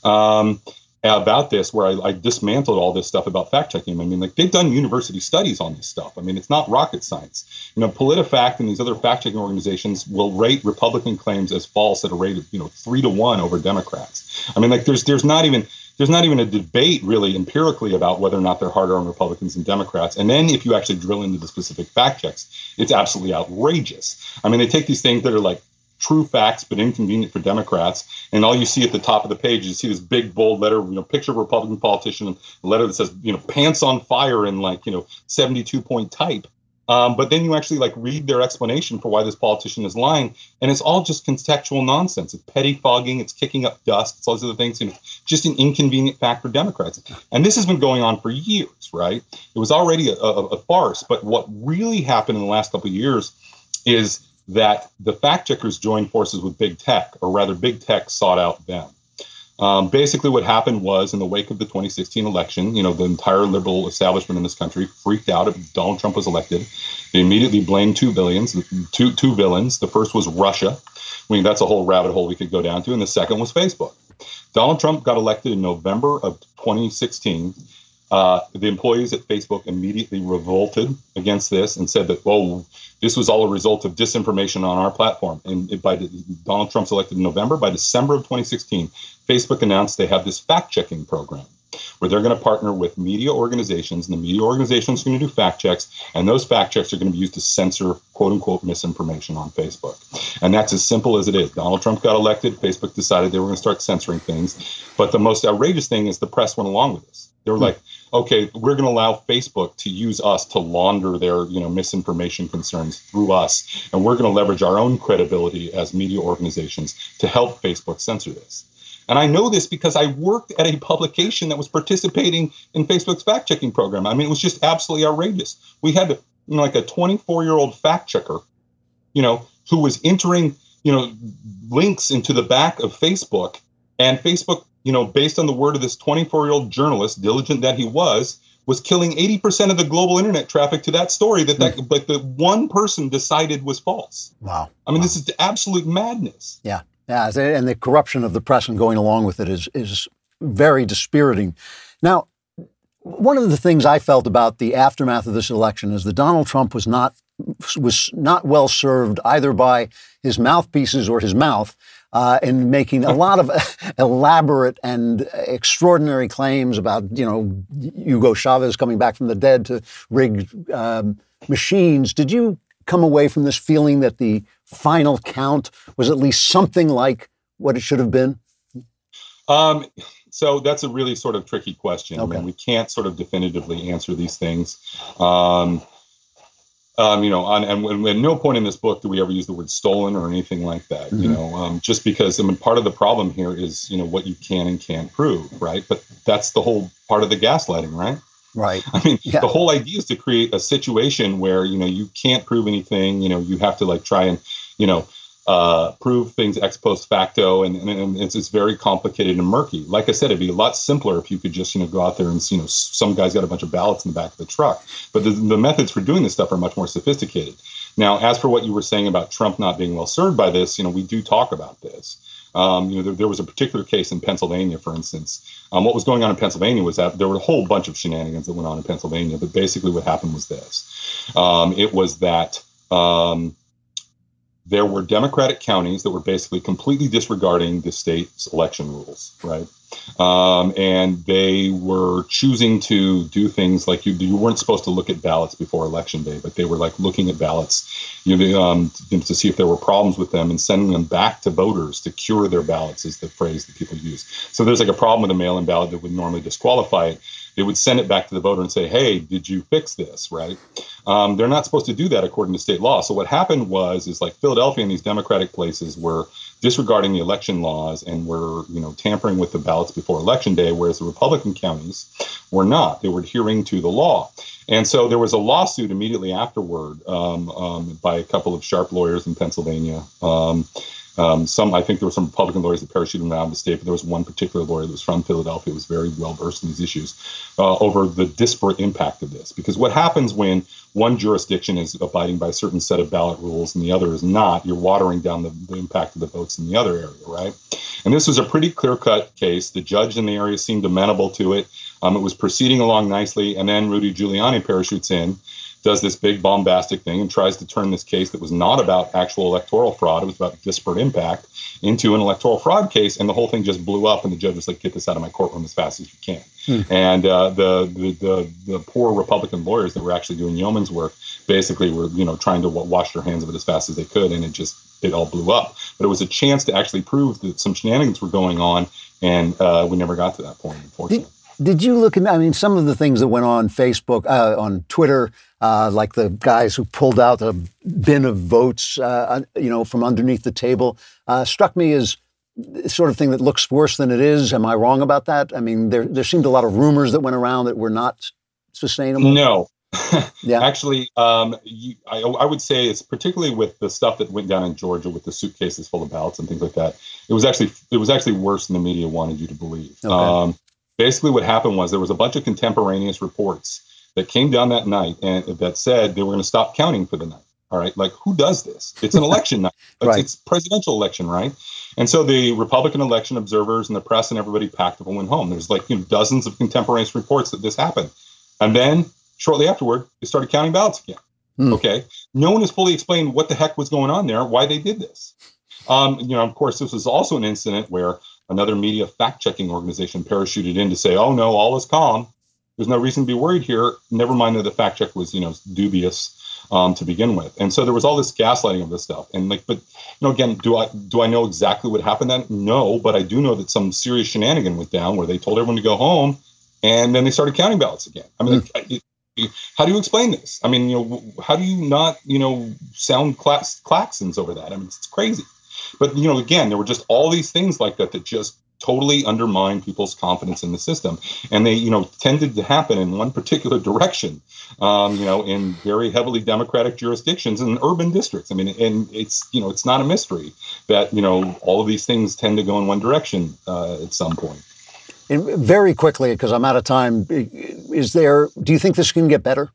About this, where I dismantled all this stuff about fact checking. I mean, they've done university studies on this stuff. I mean, it's not rocket science. PolitiFact and these other fact checking organizations will rate Republican claims as false at a rate of 3-1 over Democrats. I mean, there's not even a debate really empirically about whether or not they're harder on Republicans and Democrats. And then if you actually drill into the specific fact checks, it's absolutely outrageous. I mean, they take these things that are true facts, but inconvenient for Democrats. And all you see at the top of the page, you see this big, bold letter, picture of a Republican politician, a letter that says, pants on fire in 72-point type. But then you actually read their explanation for why this politician is lying. And it's all just contextual nonsense. It's pettifogging. It's kicking up dust. It's all these other things. Just an inconvenient fact for Democrats. And this has been going on for years, right? It was already a farce. But what really happened in the last couple of years is that the fact checkers joined forces with big tech, or rather big tech sought out them. Basically what happened was in the wake of the 2016 election, the entire liberal establishment in this country freaked out if Donald Trump was elected. They immediately blamed two villains. The first was Russia. I mean, that's a whole rabbit hole we could go down to. And the second was Facebook. Donald Trump got elected in November of 2016. The employees at Facebook immediately revolted against this and said that, this was all a result of disinformation on our platform. And Donald Trump's elected in November. By December of 2016, Facebook announced they have this fact-checking program where they're going to partner with media organizations, and the media organizations are going to do fact checks, and those fact checks are going to be used to censor quote-unquote misinformation on Facebook. And that's as simple as it is. Donald Trump got elected. Facebook decided they were going to start censoring things. But the most outrageous thing is the press went along with this. They were like, okay, we're going to allow Facebook to use us to launder their, misinformation concerns through us. And we're going to leverage our own credibility as media organizations to help Facebook censor this. And I know this because I worked at a publication that was participating in Facebook's fact-checking program. I mean, it was just absolutely outrageous. We had a 24-year-old fact checker, who was entering, links into the back of Facebook, and Facebook, based on the word of this 24-year-old journalist, diligent that he was killing 80% of the global internet traffic to that story that the one person decided was false. Wow. I mean, this is absolute madness. Yeah. Yeah, and the corruption of the press and going along with it is very dispiriting. Now, one of the things I felt about the aftermath of this election is that Donald Trump was not well served either by his mouthpieces or his mouth in making a lot of elaborate and extraordinary claims about, Hugo Chavez coming back from the dead to rigged machines. Did you come away from this feeling that the final count was at least something like what it should have been? So that's a really sort of tricky question. Okay. I mean, we can't sort of definitively answer these things. And at no point in this book do we ever use the word stolen or anything like that, mm-hmm. Just because, part of the problem here is, what you can and can't prove, right? But that's the whole part of the gaslighting, right? Right. I mean, the whole idea is to create a situation where, you can't prove anything, you have to try and, prove things ex post facto, and it's very complicated and murky. Like I said, it'd be a lot simpler if you could just, go out there and, some guy's got a bunch of ballots in the back of the truck. But the methods for doing this stuff are much more sophisticated. Now, as for what you were saying about Trump not being well served by this, we do talk about this. There was a particular case in Pennsylvania, for instance. What was going on in Pennsylvania was that there were a whole bunch of shenanigans that went on in Pennsylvania. But basically what happened was this. It was that there were Democratic counties that were basically completely disregarding the state's election rules, right? And they were choosing to do things like you weren't supposed to look at ballots before Election Day, but they were looking at ballots to see if there were problems with them and sending them back to voters to cure their ballots, is the phrase that people use. So there's a problem with a mail-in ballot that would normally disqualify it. They would send it back to the voter and say, hey, did you fix this, right? They're not supposed to do that according to state law. So what happened is Philadelphia and these Democratic places were disregarding the election laws and were, tampering with the ballots before Election Day, whereas the Republican counties were not. They were adhering to the law. And so there was a lawsuit immediately afterward by a couple of sharp lawyers in Pennsylvania. I think there were some Republican lawyers that parachuted around the state, but there was one particular lawyer that was from Philadelphia who was very well versed in these issues over the disparate impact of this. Because what happens when one jurisdiction is abiding by a certain set of ballot rules and the other is not, you're watering down the impact of the votes in the other area, right? And this was a pretty clear-cut case. The judge in the area seemed amenable to it. It was proceeding along nicely, and then Rudy Giuliani parachutes in, does this big bombastic thing and tries to turn this case that was not about actual electoral fraud, it was about disparate impact, into an electoral fraud case, and the whole thing just blew up, and the judge was like, get this out of my courtroom as fast as you can. And the poor Republican lawyers that were actually doing yeoman's work basically were, trying to wash their hands of it as fast as they could, and it all blew up. But it was a chance to actually prove that some shenanigans were going on, and we never got to that point, unfortunately. Did you look at, some of the things that went on Facebook, on Twitter, like the guys who pulled out a bin of votes, from underneath the table, struck me as the sort of thing that looks worse than it is. Am I wrong about that? I mean, there seemed a lot of rumors that went around that were not sustainable. No. Yeah. Actually, I would say it's particularly with the stuff that went down in Georgia with the suitcases full of ballots and things like that. It was actually worse than the media wanted you to believe. Okay. Basically, what happened was there was a bunch of contemporaneous reports that came down that night and that said they were going to stop counting for the night. All right. Who does this? It's an election night. Right. It's presidential election, right? And so the Republican election observers and the press and everybody packed up and went home. There's dozens of contemporaneous reports that this happened. And then shortly afterward, they started counting ballots again. Okay. No one has fully explained what the heck was going on there, why they did this. Of course, this was also an incident where another media fact-checking organization parachuted in to say, oh, no, all is calm. There's no reason to be worried here. Never mind that the fact check was, dubious to begin with. And so there was all this gaslighting of this stuff. And again, do I know exactly what happened then? No, but I do know that some serious shenanigan went down where they told everyone to go home and then they started counting ballots again. I mean, how do you explain this? I mean, how do you not, sound claxons over that? I mean, it's crazy. But, again, there were just all these things like that just totally undermine people's confidence in the system. And they, tended to happen in one particular direction, in very heavily Democratic jurisdictions and urban districts. I mean, and it's not a mystery that, all of these things tend to go in one direction at some point. And very quickly, because I'm out of time, do you think this can get better?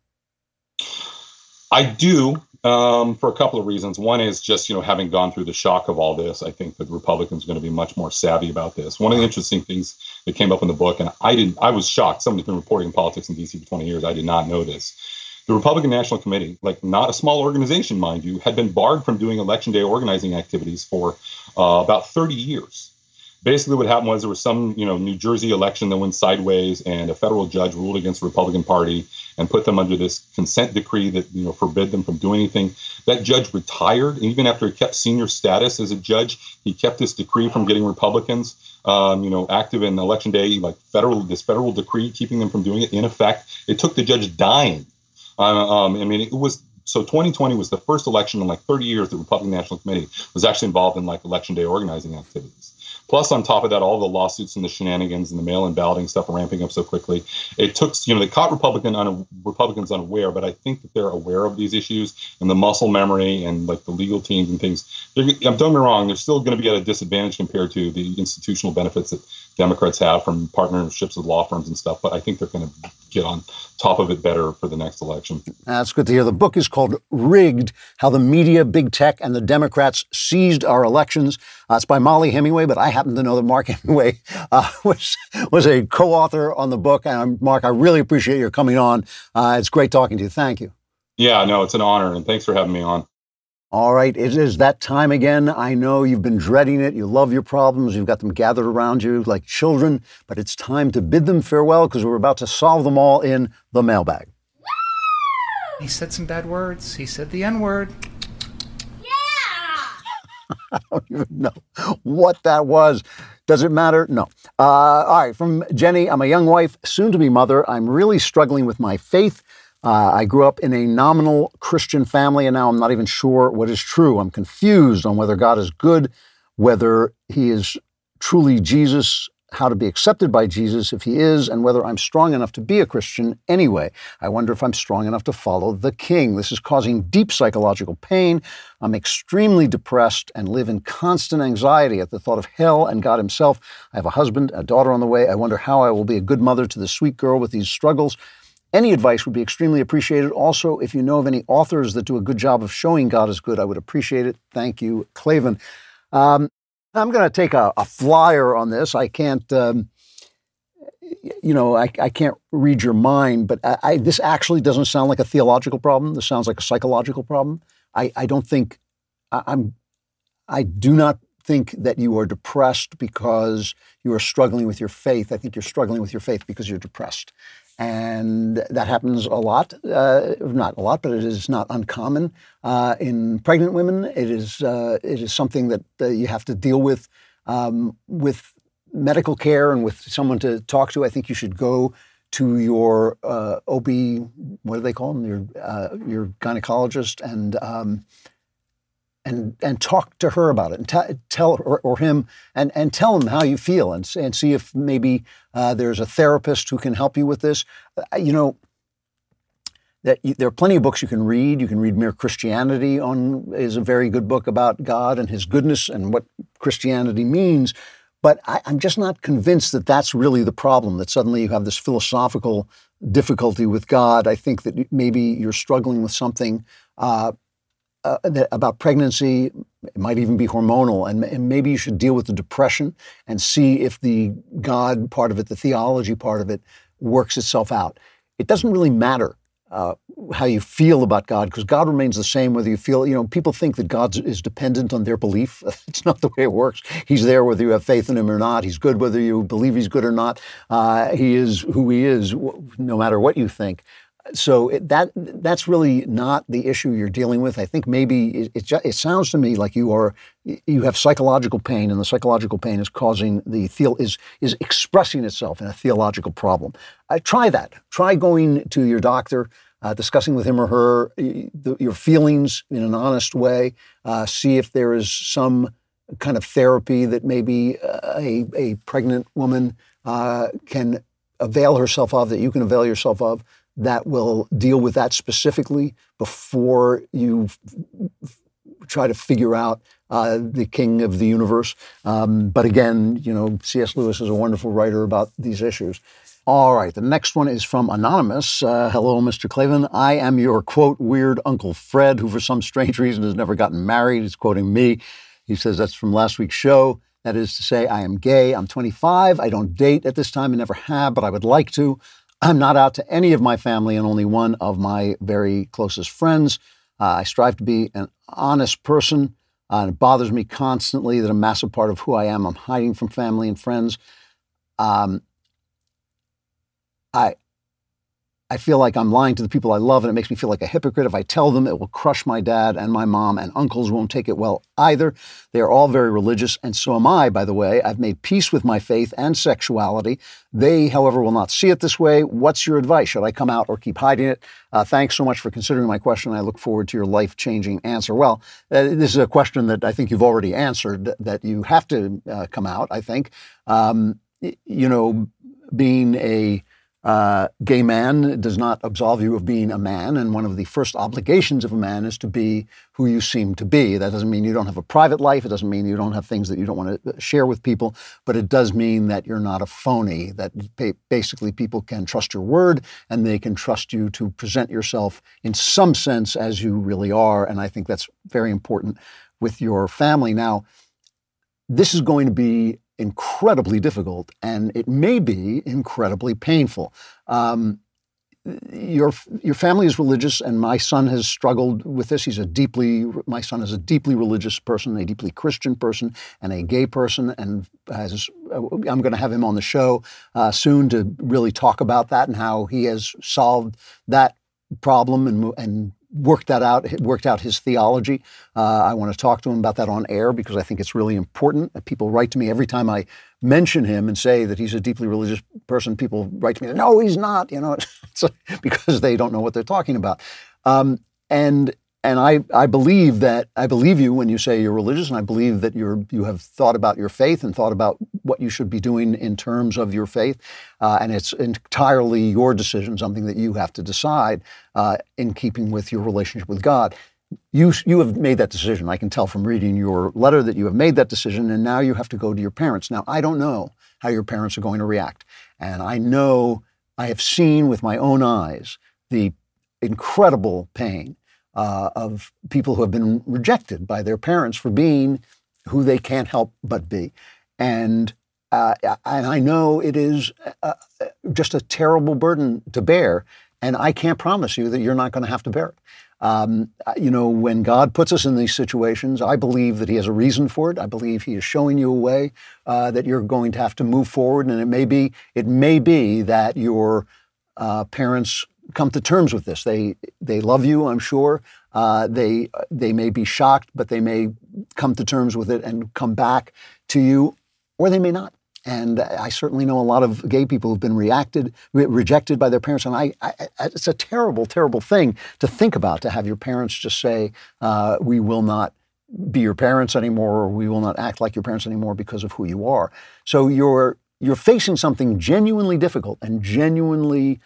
I do. For a couple of reasons. One is just, having gone through the shock of all this, I think that Republicans are going to be much more savvy about this. One of the interesting things that came up in the book, and I was shocked. Somebody's been reporting politics in D.C. for 20 years. I did not know this. The Republican National Committee, not a small organization, mind you, had been barred from doing Election Day organizing activities for about 30 years. Basically, what happened was there was some, New Jersey election that went sideways, and a federal judge ruled against the Republican Party and put them under this consent decree that, forbid them from doing anything. That judge retired, and even after he kept senior status as a judge, he kept this decree from getting Republicans, active in Election Day, this federal decree keeping them from doing it in effect. It took the judge dying. So 2020 was the first election in 30 years the Republican National Committee was actually involved in Election Day organizing activities. Plus, on top of that, all the lawsuits and the shenanigans and the mail-in balloting stuff are ramping up so quickly. It took, they caught Republicans unaware, but I think that they're aware of these issues and the muscle memory and like the legal teams and things. Don't get me wrong, they're still going to be at a disadvantage compared to the institutional benefits that Democrats have from partnerships with law firms and stuff, but I think they're going to get on top of it better for the next election. That's good to hear. The book is called Rigged: How the Media, Big Tech, and the Democrats Seized Our Elections. It's by Molly Hemingway, but I happen to know that Mark Hemingway was a co-author on the book. And Mark, I really appreciate your coming on. It's great talking to you. Thank you. Yeah, no, it's an honor, and thanks for having me on. All right, it is that time again. I know you've been dreading it. You love your problems. You've got them gathered around you like children, but it's time to bid them farewell because we're about to solve them all in the mailbag. He said some bad words. He said the N-word. I don't even know what that was. Does it matter? No. All right, from Jenny, I'm a young wife, soon-to-be mother. I'm really struggling with my faith. I grew up in a nominal Christian family, and now I'm not even sure what is true. I'm confused on whether God is good, whether he is truly Jesus, how to be accepted by Jesus if he is, and whether I'm strong enough to be a Christian anyway. I wonder if I'm strong enough to follow the King. This is causing deep psychological pain. I'm extremely depressed and live in constant anxiety at the thought of hell and God himself. I have a husband, a daughter on the way. I wonder how I will be a good mother to the sweet girl with these struggles. Any advice would be extremely appreciated. Also, if you know of any authors that do a good job of showing God is good, I would appreciate it. Thank you, Klavan. I'm going to take a flyer on this. I can't, I can't read your mind, but this actually doesn't sound like a theological problem. This sounds like a psychological problem. I do not think that you are depressed because you are struggling with your faith. I think you're struggling with your faith because you're depressed. And that happens a lot, not a lot, but it is not uncommon in pregnant women. It is something that you have to deal with medical care and with someone to talk to. I think you should go to your OB, what do they call them? Your gynecologist, and talk to her about it, and tell or him, and tell him how you feel, and see if maybe there's a therapist who can help you with this. There are plenty of books you can read. You can read Mere Christianity is a very good book about God and his goodness and what Christianity means. But I'm just not convinced that that's really the problem, that suddenly you have this philosophical difficulty with God. I think that maybe you're struggling with something about pregnancy. It might even be hormonal, and maybe you should deal with the depression and see if the God part of it, the theology part of it, works itself out. It doesn't really matter how you feel about God, because God remains the same whether you feel, people think that God is dependent on their belief. It's not the way it works. He's there whether you have faith in him or not. He's good whether you believe he's good or not. He is who he is, no matter what you think. So that's really not the issue you're dealing with. I think maybe it sounds to me like you have psychological pain, and the psychological pain is causing is expressing itself in a theological problem. Try that. Try going to your doctor, discussing with him or her your feelings in an honest way. See if there is some kind of therapy that maybe a pregnant woman can avail herself of, that you can avail yourself of, that will deal with that specifically before you try to figure out the king of the universe. But again, C.S. Lewis is a wonderful writer about these issues. All right, the next one is from Anonymous. Hello, Mr. Klavan. I am your, quote, weird Uncle Fred, who for some strange reason has never gotten married. He's quoting me. He says that's from last week's show. That is to say, I am gay. I'm 25. I don't date at this time and never have, but I would like to. I'm not out to any of my family and only one of my very closest friends. I strive to be an honest person, and it bothers me constantly that a massive part of who I am, I'm hiding from family and friends. I feel like I'm lying to the people I love, and it makes me feel like a hypocrite. If I tell them, it will crush my dad and my mom, and uncles won't take it well either. They are all very religious, and so am I, by the way. I've made peace with my faith and sexuality. They, however, will not see it this way. What's your advice? Should I come out or keep hiding it? Thanks so much for considering my question. I look forward to your life-changing answer. Well, this is a question that I think you've already answered, that you have to come out, I think. Being a gay man does not absolve you of being a man, and one of the first obligations of a man is to be who you seem to be. That doesn't mean you don't have a private life. It doesn't mean you don't have things that you don't want to share with people, but it does mean that you're not a phony, that basically people can trust your word and they can trust you to present yourself in some sense as you really are, and I think that's very important with your family. Now, this is going to be incredibly difficult, and it may be incredibly painful. Your family is religious, and my son has struggled with this. My son is a deeply religious person, a deeply Christian person, and a gay person, and I'm going to have him on the show soon to really talk about that and how he has solved that problem and worked out his theology. I want to talk to him about that on air because I think it's really important. People write to me every time I mention him and say that he's a deeply religious person. People write to me, no, he's not, it's because they don't know what they're talking about. And I believe you when you say you're religious, and I believe that you have thought about your faith and thought about what you should be doing in terms of your faith. And it's entirely your decision, something that you have to decide in keeping with your relationship with God. You have made that decision. I can tell from reading your letter that you have made that decision, and now you have to go to your parents. Now, I don't know how your parents are going to react. And I have seen with my own eyes the incredible pain of people who have been rejected by their parents for being who they can't help but be. And I know it is just a terrible burden to bear, and I can't promise you that you're not going to have to bear it. When God puts us in these situations, I believe that he has a reason for it. I believe he is showing you a way that you're going to have to move forward, and it may be that your parents come to terms with this. They love you, I'm sure. They may be shocked, but they may come to terms with it and come back to you, or they may not. And I certainly know a lot of gay people who've been rejected by their parents, and it's a terrible, terrible thing to think about, to have your parents just say, we will not be your parents anymore, or we will not act like your parents anymore because of who you are. So you're facing something genuinely difficult and genuinely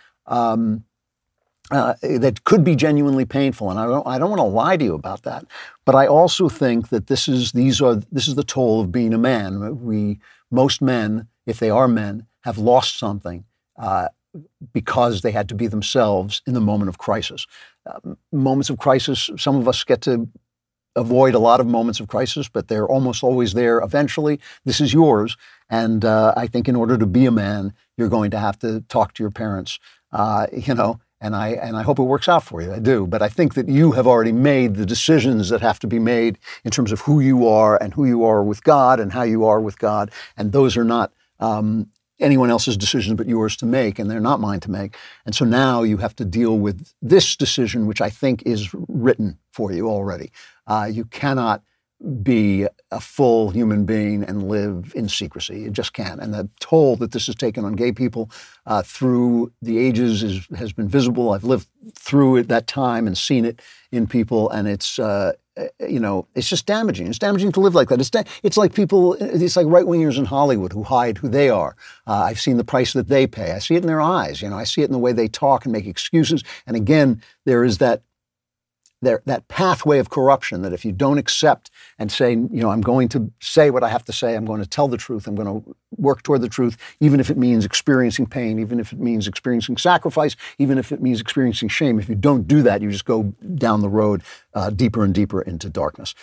that could be genuinely painful, and I don't want to lie to you about that. But I also think that this is the toll of being a man. Most men, if they are men, have lost something because they had to be themselves in the moment of crisis. Moments of crisis, some of us get to avoid a lot of moments of crisis, but they're almost always there eventually. This is yours, and I think in order to be a man, you're going to have to talk to your parents, And I hope it works out for you. I do. But I think that you have already made the decisions that have to be made in terms of who you are and who you are with God and how you are with God. And those are not anyone else's decisions but yours to make, and they're not mine to make. And so now you have to deal with this decision, which I think is written for you already. You cannot be a full human being and live in secrecy. You just can't. And the toll that this has taken on gay people through the ages has been visible. I've lived through it that time and seen it in people, and it's just damaging. It's damaging to live like that. It's like right-wingers in Hollywood who hide who they are. I've seen the price that they pay. I see it in their eyes. I see it in the way they talk and make excuses. And again, there is that pathway of corruption that if you don't accept and say, I'm going to say what I have to say, I'm going to tell the truth, I'm going to work toward the truth, even if it means experiencing pain, even if it means experiencing sacrifice, even if it means experiencing shame. If you don't do that, you just go down the road deeper and deeper into darkness.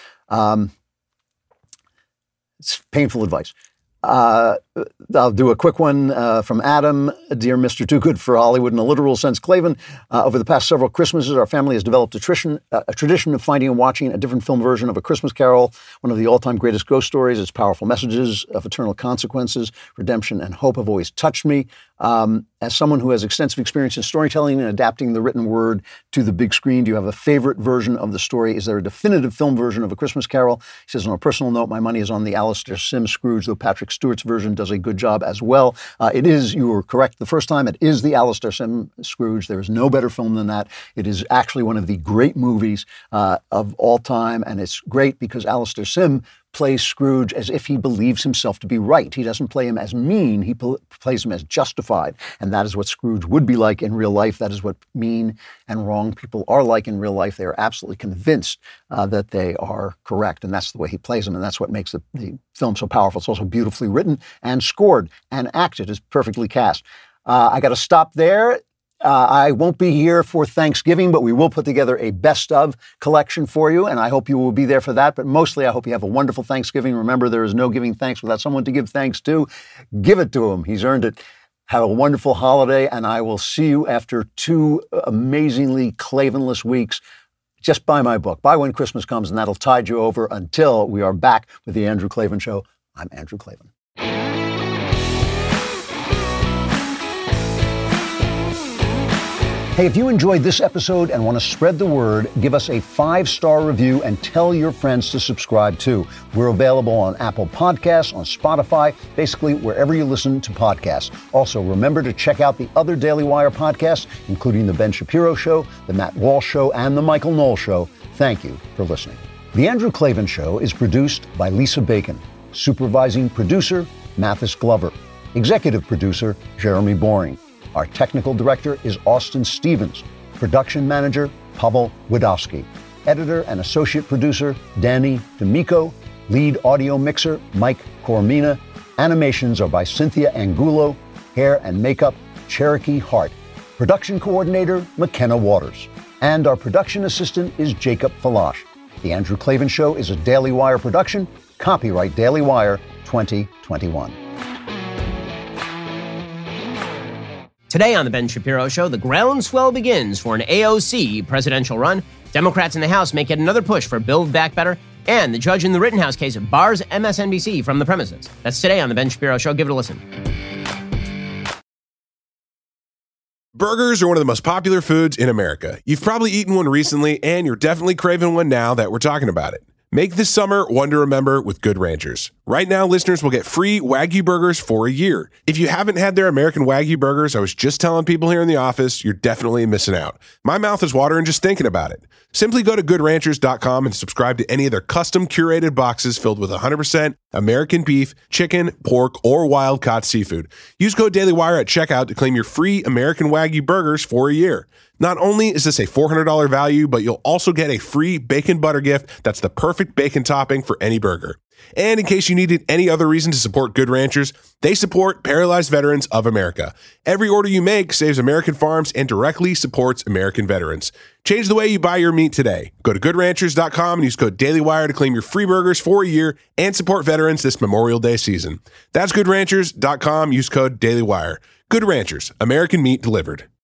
It's painful advice. I'll do a quick one from Adam. Dear Mr. Too Good for Hollywood in a literal sense, Klavan, over the past several Christmases, our family has developed a tradition of finding and watching a different film version of A Christmas Carol, one of the all-time greatest ghost stories. Its powerful messages of eternal consequences, redemption, and hope have always touched me. As someone who has extensive experience in storytelling and adapting the written word to the big screen, do you have a favorite version of the story? Is there a definitive film version of A Christmas Carol? He says, on a personal note, my money is on the Alastair Sim Scrooge, though Patrick Stewart's version does a good job as well. It is, you were correct the first time, it is the Alastair Sim Scrooge. There is no better film than that. It is actually one of the great movies of all time, and it's great because Alastair Sim plays Scrooge as if he believes himself to be right. He doesn't play him as mean, he plays him as justified. And that is what Scrooge would be like in real life. That is what mean and wrong people are like in real life. They are absolutely convinced that they are correct. And that's the way he plays them. And that's what makes the film so powerful. It's also beautifully written and scored and acted. It's perfectly cast. I got to stop there. I won't be here for Thanksgiving, but we will put together a best of collection for you, and I hope you will be there for that. But mostly, I hope you have a wonderful Thanksgiving. Remember, there is no giving thanks without someone to give thanks to. Give it to him. He's earned it. Have a wonderful holiday, and I will see you after 2 amazingly Klavanless weeks. Just buy my book. Buy When Christmas Comes, and that'll tide you over until we are back with The Andrew Klavan Show. I'm Andrew Klavan. Hey, if you enjoyed this episode and want to spread the word, give us a 5-star review and tell your friends to subscribe too. We're available on Apple Podcasts, on Spotify, basically wherever you listen to podcasts. Also, remember to check out the other Daily Wire podcasts, including The Ben Shapiro Show, The Matt Walsh Show, and The Michael Knowles Show. Thank you for listening. The Andrew Klavan Show is produced by Lisa Bacon. Supervising producer, Mathis Glover. Executive producer, Jeremy Boring. Our technical director is Austin Stevens. Production manager, Pavel Wadowski. Editor and associate producer, Danny D'Amico. Lead audio mixer, Mike Coromina. Animations are by Cynthia Angulo. Hair and makeup, Cherokee Hart. Production coordinator, McKenna Waters. And our production assistant is Jacob Falash. The Andrew Klavan Show is a Daily Wire production. Copyright Daily Wire 2021. Today on The Ben Shapiro Show, the groundswell begins for an AOC presidential run. Democrats in the House make yet another push for Build Back Better. And the judge in the Rittenhouse case bars MSNBC from the premises. That's today on The Ben Shapiro Show. Give it a listen. Burgers are one of the most popular foods in America. You've probably eaten one recently, and you're definitely craving one now that we're talking about it. Make this summer one to remember with Good Ranchers. Right now, listeners will get free Wagyu burgers for a year. If you haven't had their American Wagyu burgers, I was just telling people here in the office, you're definitely missing out. My mouth is watering just thinking about it. Simply go to goodranchers.com and subscribe to any of their custom curated boxes filled with 100% American beef, chicken, pork, or wild-caught seafood. Use code DailyWire at checkout to claim your free American Wagyu burgers for a year. Not only is this a $400 value, but you'll also get a free bacon butter gift that's the perfect bacon topping for any burger. And in case you needed any other reason to support Good Ranchers, they support Paralyzed Veterans of America. Every order you make saves American farms and directly supports American veterans. Change the way you buy your meat today. Go to goodranchers.com and use code DailyWire to claim your free burgers for a year and support veterans this Memorial Day season. That's goodranchers.com. Use code DailyWire. Good Ranchers, American meat delivered.